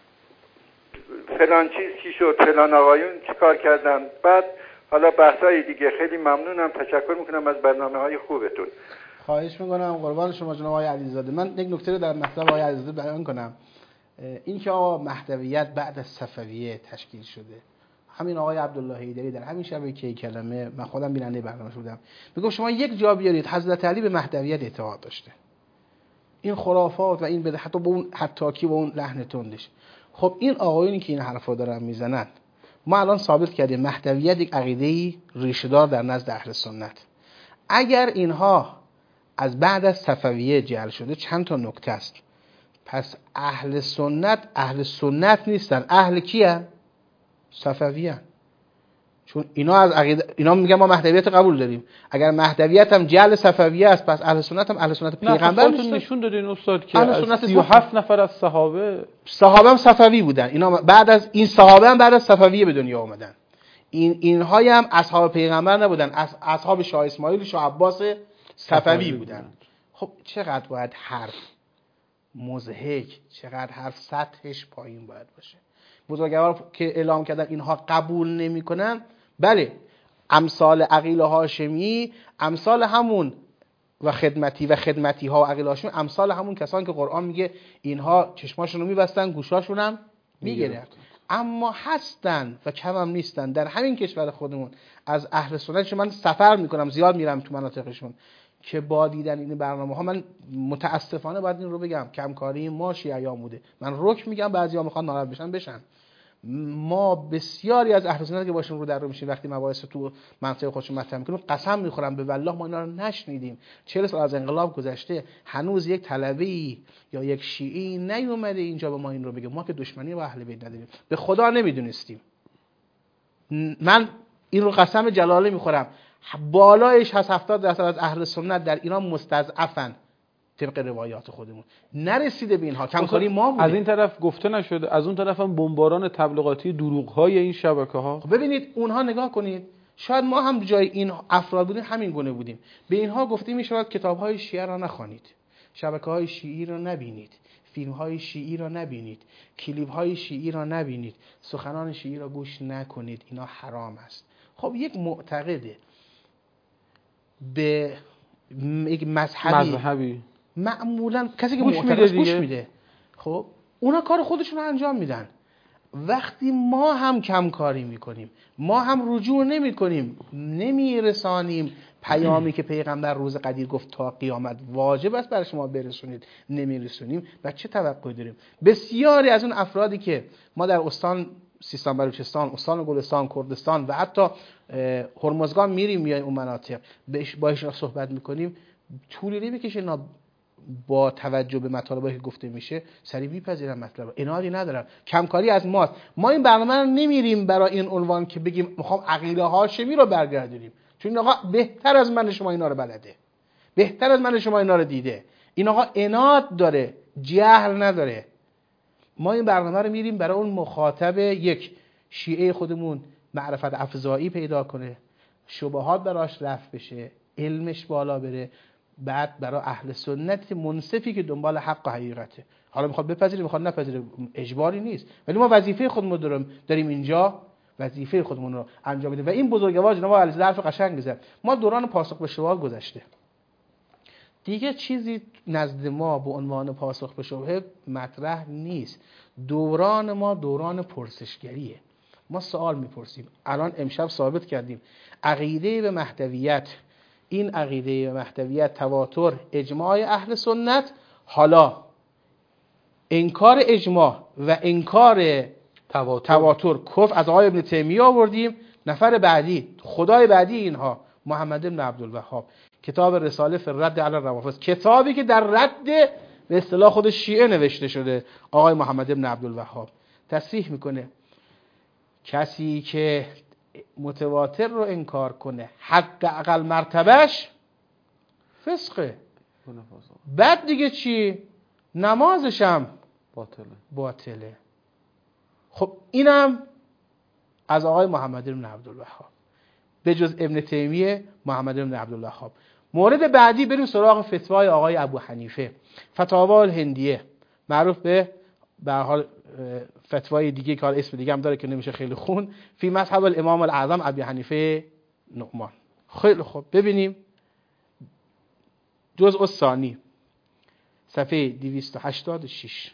فلان چیز چی شد، فلان آقایون چی کار کردن. بعد حالا بحثای دیگه. خیلی ممنونم، تشکر میکنم از برنامه‌های خوبتون. خواهش میکنم، قربان شما جناب آقای علیزاده. من یک نکته رو در مطلب آقای علیزاده بیان کنم. این که آقا مهدویت بعد از صفویه تشکیل شده، همین آقای عبدالله حیدری در همین شب کی کلمه، من خودم بیننده برنامه بودم، میگم شما یک جا بیارید حضرت علی به مهدویت اعتقاد داشته. این خرافات و این بده حتی با اون حتاکی و اون لحن تندش. خب این آقایونی که این حرفا دارن میزنن، ما الان ثابت کردیم مهدویت یک عقیده‌ای ریشه‌دار در نزد اهل سنت. اگر اینها از بعد از صفویه جعل شده، چند تا نکته است. پس اهل سنت اهل سنت نیستن، اهل کیه؟ صفویه. چون اینا از عقیده، اینا میگن ما مهدویت قبول داریم. اگر مهدویت هم جعل صفویه است، پس اهل سنت هم اهل سنت پیغمبر نیستن. نشون دادین استاد که از سی و هفت نفر از صحابه صحابه هم صفوی بودن. اینا بعد از این صحابه هم بعد از صفویه به دنیا آمدن. این اینهایی هم اصحاب پیغمبر نبودن، از اصحاب شاه اسماعیل شاه عباس صفوی بودن. خب چقدر باید حرف مضحک، چقدر حرف سطحش پایین باید باشه. بزرگوار که اعلام کردن اینها قبول نمی‌کنن، بله امثال عقیل هاشمی، امثال همون و خدمتی و خدمتی ها و عقیل هاشمی، امثال همون کسان که قرآن میگه اینها چشماشون رو میبستن گوشاشون هم میگرفت. اما هستن و کم هم نیستن در همین کشور خودمون از اهل سنت. من سفر میکنم، زیاد میرم تو مناطقشون، که با دیدن این برنامه ها من متاسفانه باید این رو بگم کمکاری ما شیعیان بوده. من رک میگم، بعضیا میخوان ناراحت بشن بشن. ما بسیاری از اهل سنت که باشیم رو در رو میشیم وقتی مباحث تو منطقه خودشون مطرح میکنیم، قسم میخورم به والله ما اینا رو نشنیدیم. چهل سال از انقلاب گذشته، هنوز یک طلبه‌ای یا یک شیعی نیومده اینجا به ما این رو بگه. ما که دشمنی با اهل بیت نداریم، به خدا نمیدونستیم. من این رو قسم جلاله میخورم، بالایش هست هفتاد درصد از اهل سنت در ایران مستضعفن طبق روایات خودمون، نرسیده به اینها، کمکاری ما بوده. از این طرف گفته نشده، از اون طرف هم بمباران تبلیغاتی دروغ‌های این شبکه‌ها. خب ببینید اونها نگاه کنید، شاید ما هم جای این افراد بودیم همین گونه بودیم. به اینها گفته میشود کتاب‌های شیعه را نخوانید، شبکه‌های شیعی را نبینید، فیلم‌های شیعی را نبینید، کلیپ‌های شیعی را نبینید، سخنان شیعی را گوش نکنید، اینا حرام است. خب یک معتقده به یک مذهبی, مذهبی. معمولا کسی که گوش معتقد میده گوش میده. خب اونا کار خودشون رو انجام میدن. وقتی ما هم کم کاری میکنیم، ما هم رجوع نمی کنیم، نمیرسانیم پیامی که پیغمبر روز قدیر گفت تا قیامت واجب است برای شما برسونید، نمیرسونیم، و چه توقعی داریم؟ بسیاری از اون افرادی که ما در استان سیستان بلوچستان، استان گلستان، کردستان و حتی هرمزگان میریم میایم اون مناطق با ایشون صحبت میکنیم، طولی نمیکشه اینا با توجه به مطالبی که گفته میشه سریع میپذیرن مطلب، انادی ندارن. کمکاری از ماست. ما این برنامه رو نمیریم برای این عنوان که بگیم میخوام عقیله هاشمی رو برگردونیم، چون این آقا بهتر از من شما اینا رو بلده، بهتر از من شما اینا رو دیده. این آقا اناد داره، جهل نداره. ما این برنامه رو میریم برای اون مخاطب یک شیعه خودمون معرفت افزایی پیدا کنه، شبهات براش رفع بشه، علمش بالا بره، بعد برای اهل سنت منصفی که دنبال حق و حقیقته. حالا میخواد بپذیره میخواد نپذیره، اجباری نیست، ولی ما وظیفه خودمون رو داریم اینجا، وظیفه خودمون رو انجام بدیم. و این بزرگوار جناب علیزاده حرف قشنگ زد. ما دوران پاسخ به شبهه گذشته، دیگه چیزی نزد ما به عنوان پاسخ به شبهه مطرح نیست. دوران ما دوران پرسشگریه. ما سوال میپرسیم. الان امشب ثابت کردیم عقیده به مهدویت، این عقیده به مهدویت تواتر اجماع اهل سنت. حالا انکار اجماع و انکار تواتر, تواتر کفر از آقای ابن تیمیه آوردیم. نفر بعدی، خدای بعدی اینها، محمد بن عبدالوهاب، کتاب رساله فی الرد علی الروافض، کتابی که در رد به اصطلاح خود شیعه نوشته شده. آقای محمد بن عبدالوهاب تصریح میکنه کسی که متواتر رو انکار کنه حق اقل مرتبهش فسقه. بعد دیگه چی؟ نمازشم باطله. باطله. خب اینم از آقای محمد بن عبدالوهاب. به جز ابن تیمیه، محمد بن عبدالوهاب. مورد بعدی بریم سراغ فتوای آقای ابو حنیفه، فتاوا الهندیه، معروف به به حال فتوای دیگه که اسم دیگه هم داره که نمیشه خیلی خون، فی مذهب الامام الاعظم ابی حنیفه نعمان. خیلی خوب، ببینیم جزء الثانی صفحه دویست و هشتاد و شش.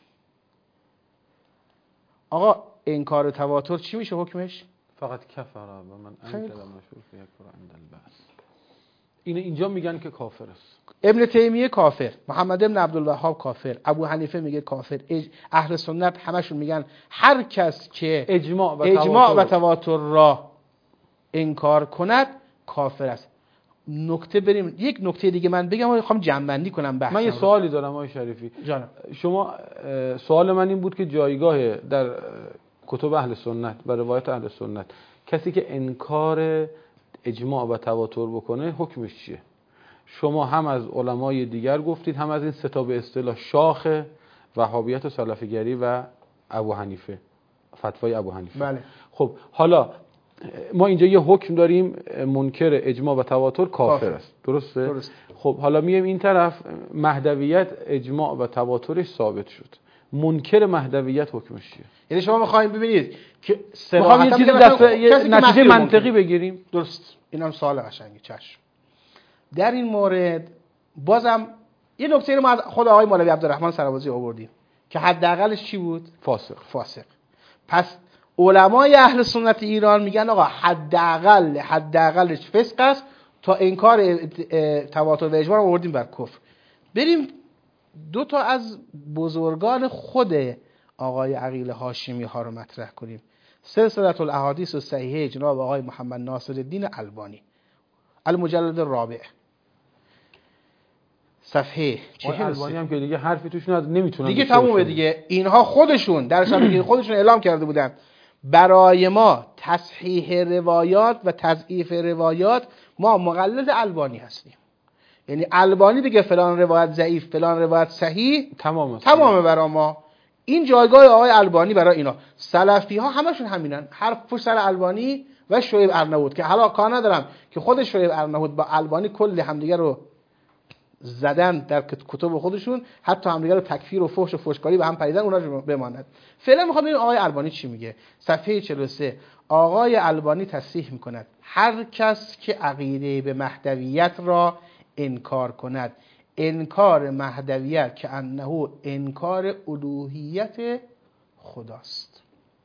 آقا انکار تواتر چی میشه حکمش؟ فقط کفر و من انکر مشهور فی یکفر عند البعث. این اینجا میگن که کافر است. ابن تیمیه کافر، محمد بن عبدالوهاب کافر، ابو حنیفه میگه کافر، اهل سنت همشون میگن هر کس که اجماع و اجماع تواتر, و تواتر را انکار کند کافر است. نکته بریم یک نکته دیگه من بگم و میخوام جمع بندی کنم بحثم. من یه سوالی دارم آقای شریفی. جانم. شما سوال من این بود که جایگاه در کتب اهل سنت و روایت اهل سنت کسی که انکار اجماع و تواتر بکنه حکمش چیه؟ شما هم از علمای دیگر گفتید، هم از این سه تا به اصطلاح شاخ وهابیت و سلفیگری و ابو حنیفه، فتوای ابو حنیفه. بله. خب حالا ما اینجا یه حکم داریم منکر اجماع و تواتر کافر است، درسته؟ درست. خب حالا میایم این طرف، مهدویت اجماع و تواترش ثابت شد، منکر مهدویت حکمش چیه؟ یعنی شما میخواین ببینید که میخوام یه چیز دفعه نتیجه منطقی بگیریم. درست، اینم سوال قشنگی. چشم. در این مورد بازم یه نکته رو ما از خود آقای مولوی عبدالرحمن سربازی آوردیم که حداقلش چی بود؟ فاسق. فاسق. پس علمای اهل سنت ایران میگن آقا حداقل حداقلش فسق است، تا انکار تواتر و اجماع رو آوردیم بر کفر. بریم دو تا از بزرگان خود آقای عقیل هاشمی ها رو مطرح کنیم. سلسله الاحادیث الصحیحه جناب آقای محمد ناصرالدین البانی، المجلد الرابع، صفحه چهل. البانی هم که دیگه حرفی توش نمیتونن دیگه تمومه دیگه. اینها خودشون در شبکه خودشون اعلام کرده بودن برای ما تصحیح روایات و تضعیف روایات ما مقلد البانی هستیم. یعنی البانی بگه فلان روایت ضعیف فلان روایت صحیح، تمام تمامه برای ما. این جایگاه آقای البانی برای اینا. سلفی ها همشون همینن، حرف پشت سر البانی و شعیب ارنوود، که حالا کار ندارم که خود شعیب ارنوود با البانی کل همدیگه رو زدن در کتب خودشون، حتی همدیگه رو تکفیر و فحش و فحشکاری به هم پریدن، اونا رو بماند. فعلا میخوام ببینیم آقای البانی چی میگه. صفحه چهل و سه آقای البانی تصحیح میکند هر کس که عقیده به مهدویت را انکار کند، انکار مهدویت که انه انکار الوهیت خداست.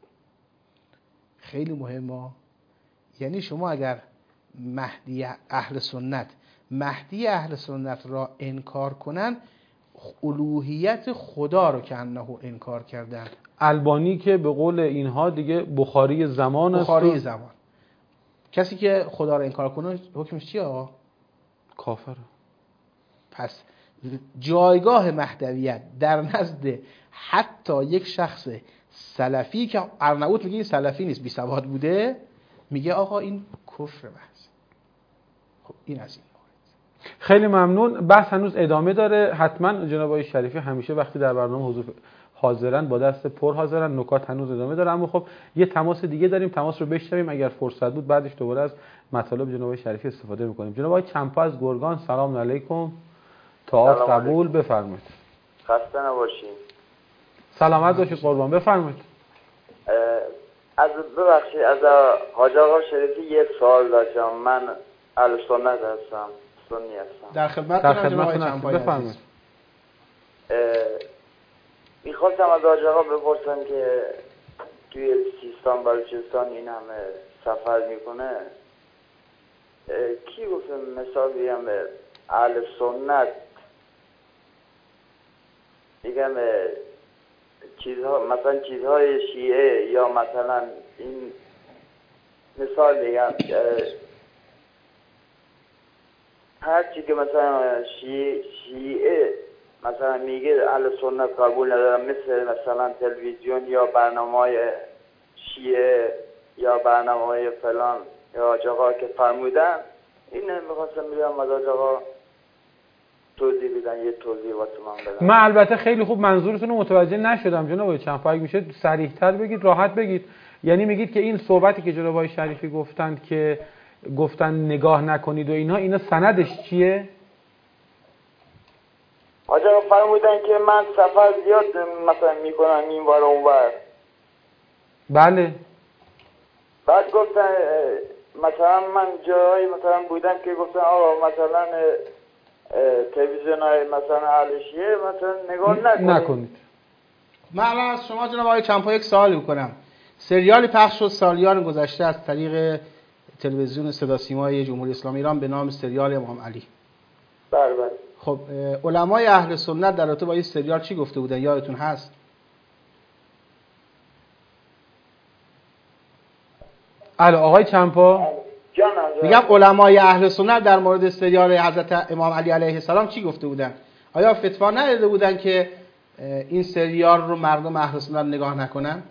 خیلی مهمه. یعنی شما اگر مهدی اهل سنت مهدی اهل سنت را انکار کنن، الوهیت خدا رو که انه انکار کردن. البانی که به قول اینها دیگه بخاری زمان است. بخاری زمان. کسی که خدا رو انکار کنه حکمش چیه آقا؟ کافره. پس جایگاه مهدویت در نزد حتی یک شخص سلفی که ارنوط میگه این سلفی نیست، بی سواد بوده، میگه آقا این کفر محض. خب این از این. خیلی ممنون. بحث هنوز ادامه داره. حتما جناب آقای شریفی همیشه وقتی در برنامه حضور حاضرن با دست پر حاضرن. نکات هنوز ادامه داره، اما خب یه تماس دیگه داریم، تماس رو بشنویم، اگر فرصت بود بعدش دوباره از مطالب جناب آقای شریفی استفاده می‌کنیم. جناب آقای چنپا از گرگان، سلام علیکم. طاعت قبول، بفرمایید. خسته نباشین. سلامت باشید قربان، بفرمایید. از ببخشید از حاج آقا شریفی یه سوال داشتم. من اهل سنت هستم، سنی هستم. در خدمت در خدمتتون هستم، بفرمایید. میخواستم از حاج آقا بپرسم که توی سیستان بلوچستان این همه سفر میکنه، کی گفته مثال بگم اهل سنت میگم چیزها مثلا چیزهای شیعه یا مثلا این مثال بگم هر چی که مثلا شیعه, شیعه مثلا میگه اهل سنت قبول ندارم، مثل مثلا تلویزیون یا برنامه‌های شیعه یا برنامه‌های فلان یا حاج آقا که فرمودن، این میخواستم میگم از حاج آقا توضیح بدن، یه توضیح واسه من بدن. من البته خیلی خوب منظورتون رو متوجه نشدم جناب آقای چنپا، اگه میشه صریح‌تر بگید، راحت بگید. یعنی میگید که این صحبتی که جناب آقای شریفی گفتند که گفتن نگاه نکنید و اینها، اینا سندش چیه؟ حاج آقا فرمودن که من سفر زیاد مثلا میکنم این ور اون ور. بله. بعد گفتن مثلا من جایی مثلا بودم که گفتن آقا مثلا تلویزیون های مثلا اهل شیعه مثلا نگاه نکنید. نکنید. من الان از شما جناب آقای چنپا یک سوال میکنم. سریالی پخش شد سالیان گذشته از طریق تلویزیون صدا سیمای جمهوری اسلامی ایران به نام سریال امام علی. بله بله. خب علمای اهل سنت در رابطه با این سریال چی گفته بودن؟ یادتون هست؟ الو آقای چنپا، میگم علمای اهل سنت در مورد سریال حضرت امام علی علیه السلام چی گفته بودن؟ آیا فتوا نداده بودن که این سریال رو مردم اهل سنت نگاه نکنن؟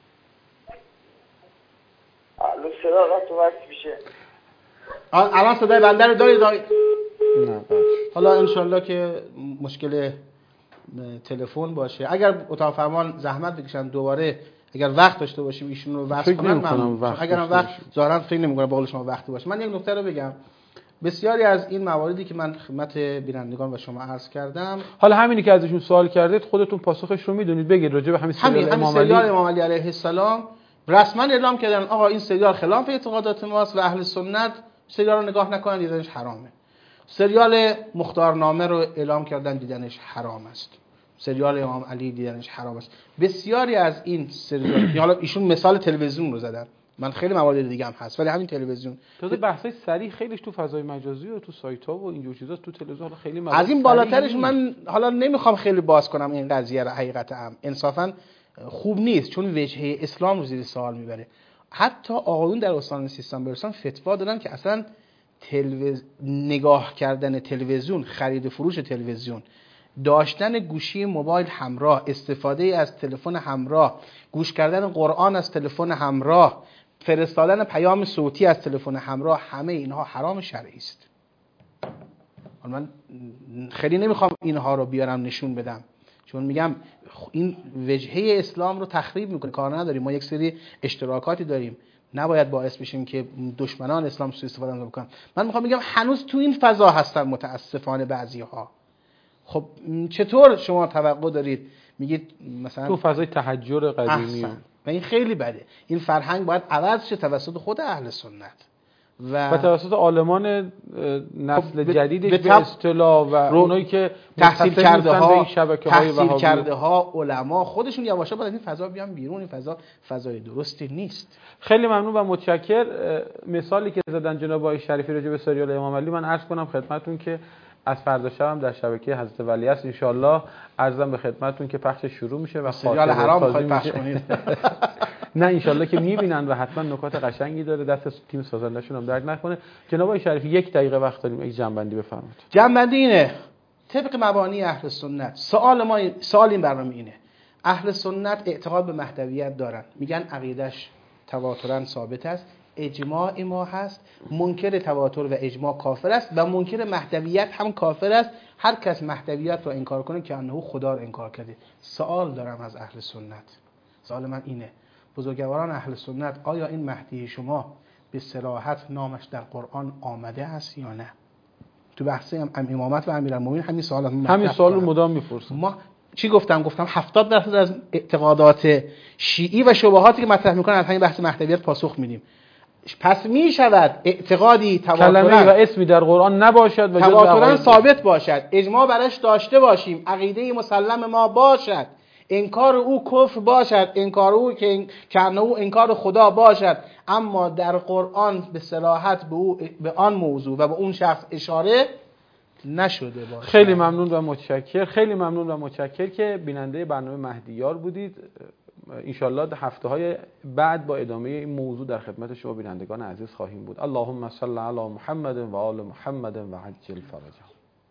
الو صدا قطع وقت میشه. الان صدای بنده رو دارید؟ نه. حالا انشالله که مشکل تلفن باشه. اگر اتاق فرمان زحمت بکشن دوباره اگر وقت داشته باشیم ایشون رو وصل کنم من اگر هم وقت ظاهرا فکر نمی‌کنم با قول شما وقتی باشه. من یک نکته رو بگم، بسیاری از این مواردی که من خدمت بینندگان و شما عرض کردم، حالا همینی که ازشون سوال کردید خودتون پاسخش رو میدونید، بگید راجع به همین سریال امام علی. سریال امام علی علیه السلام رسما اعلام کردن آقا این سریال خلاف اعتقادات ماست و اهل سنت سریال رو نگاه نکنن، دیدنش حرامه. سریال مختارنامه رو اعلام کردن، دیدنش حرام است. سریال امام علی دیدنش حرام است. بسیاری از این سریال حالا ایشون مثال تلویزیون رو زدن، من خیلی موارد دیگه هم هست ولی همین تلویزیون تازه بحثای سریع خیلیش تو فضای مجازی و تو سایت‌ها و اینجور چیزا، تو تلویزیون خیلی موارد از این بالاترش من حالا نمیخوام خیلی باز کنم این قضیه رو، حقیقت هم انصافا خوب نیست چون وجهه اسلام رو زیر سوال میبره. حتی آقایون در استان سیستان بلوچستان فتوا دادن که اصلا تلویز... نگاه کردن تلویزیون، خرید و فروش تلویزیون، داشتن گوشی موبایل همراه، استفاده از تلفن همراه، گوش کردن قرآن از تلفن همراه، فرستادن پیام صوتی از تلفن همراه، همه اینها حرام شرعی است. من خیلی نمیخوام اینها رو بیارم نشون بدم چون میگم این وجهه اسلام رو تخریب میکنه، کار نداریم. ما یک سری اشتراکاتی داریم، نباید باعث بشیم که دشمنان اسلام سوء استفاده بکنن. من میخوام بگم هنوز تو این فضا هستن متاسفانه بعضی‌ها. خب چطور شما توقع دارید میگید مثلا تو فضای تحجر قدیمی و این خیلی بده. این فرهنگ باید عوض شه توسط خود اهل سنت و, و توسط عالمان نسل جدیدش به, به اصطلاح و اونایی که تحصیل کرده ها، شبکه‌های تحصیل کرده ها، علما خودشون یواشا باید این فضا بیان بیرون. این فضا فضای درستی نیست. خیلی ممنون و متشکر. مثالی که زدن جناب آقای شریفی راجع به سریال امام علی، من عرض کنم خدمتتون که از فردا شب هم در شبکه حضرت ولی است ان شاء الله. عرضم به خدمتتون که پخش شروع میشه و سریال حرام میخواید پخش کنید. نه ان شاء الله که میبینن و حتما نکات قشنگی داره، دست تیم سازندشون هم درد نکنه. جناب آقای شریفی یک دقیقه وقت داریم، یک جنبندی بفرمایید. جنبندی اینه، طبق مبانی اهل سنت سوال ما سوال این برنامه اینه، اهل سنت اعتقاد به مهدویت دارن، میگن عقیدش تواترا ثابت است، اجماع ما هست، منکر تواتر و اجماع کافر است و منکر مهدویت هم کافر است. هر کس مهدویت رو انکار کنه که انه خدا رو انکار کرده. سوال دارم از اهل سنت، سوال من اینه، بزرگواران اهل سنت، آیا این مهدی شما به صراحت نامش در قرآن آمده است یا نه؟ تو بحث ام امامت و امیرالمومنین همین سوال همین سوال رو مدام میپرسم. ما چی گفتم؟ گفتم هفتاد درصد از اعتقادات شیعی و شبهاتی که مطرح میکنن از همین بحث مهدویت پاسخ میدیم. پس می شود اعتقادی کلمه و اسمی در قرآن نباشد و تواترا ثابت باشد، اجماع برش داشته باشیم، عقیده مسلم ما باشد، انکار او کفر باشد، انکار او که کنه او انکار خدا باشد، اما در قرآن به صراحت به او به آن موضوع و به اون شخص اشاره نشده باشد. خیلی ممنون و متشکر. خیلی ممنون و متشکر که بیننده برنامه مهدیار بودید. انشالله در هفته های بعد با ادامه این موضوع در خدمت شما بینندگان عزیز خواهیم بود. اللهم صل علی محمد و آل محمد و عجل فرجهم.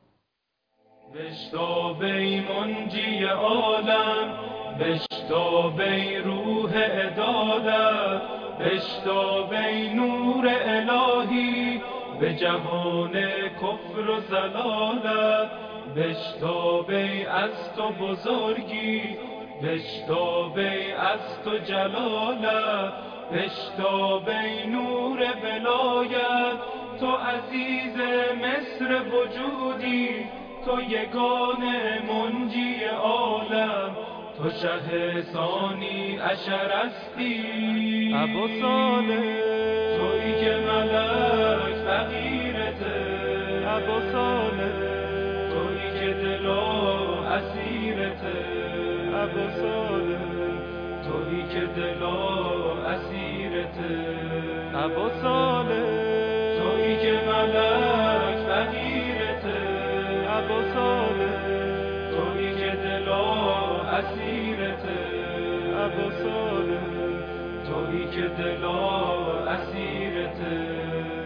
بشتابی منجی عالم، بشتابی روح عدالت، بشتابی نور الهی به جهان کفر و ضلالت، بشتابی از تو بزرگی، بشتابی از تو جلالت، بشتابی نور ولایت، تو عزیز مصر وجودی، تو یگانه منجی عالم، تو شه ثانی اشرستی، ابو صالح تویی که ملک فقیرته، ابو صالح تویی که دلا اسیرته، ابو صالح تویی که دلا اسیرته، ابو صالح تویی که ملک فقیرته، ابو صالح تویی که دلا اسیرته، ابو صالح تویی که دلا اسیرته.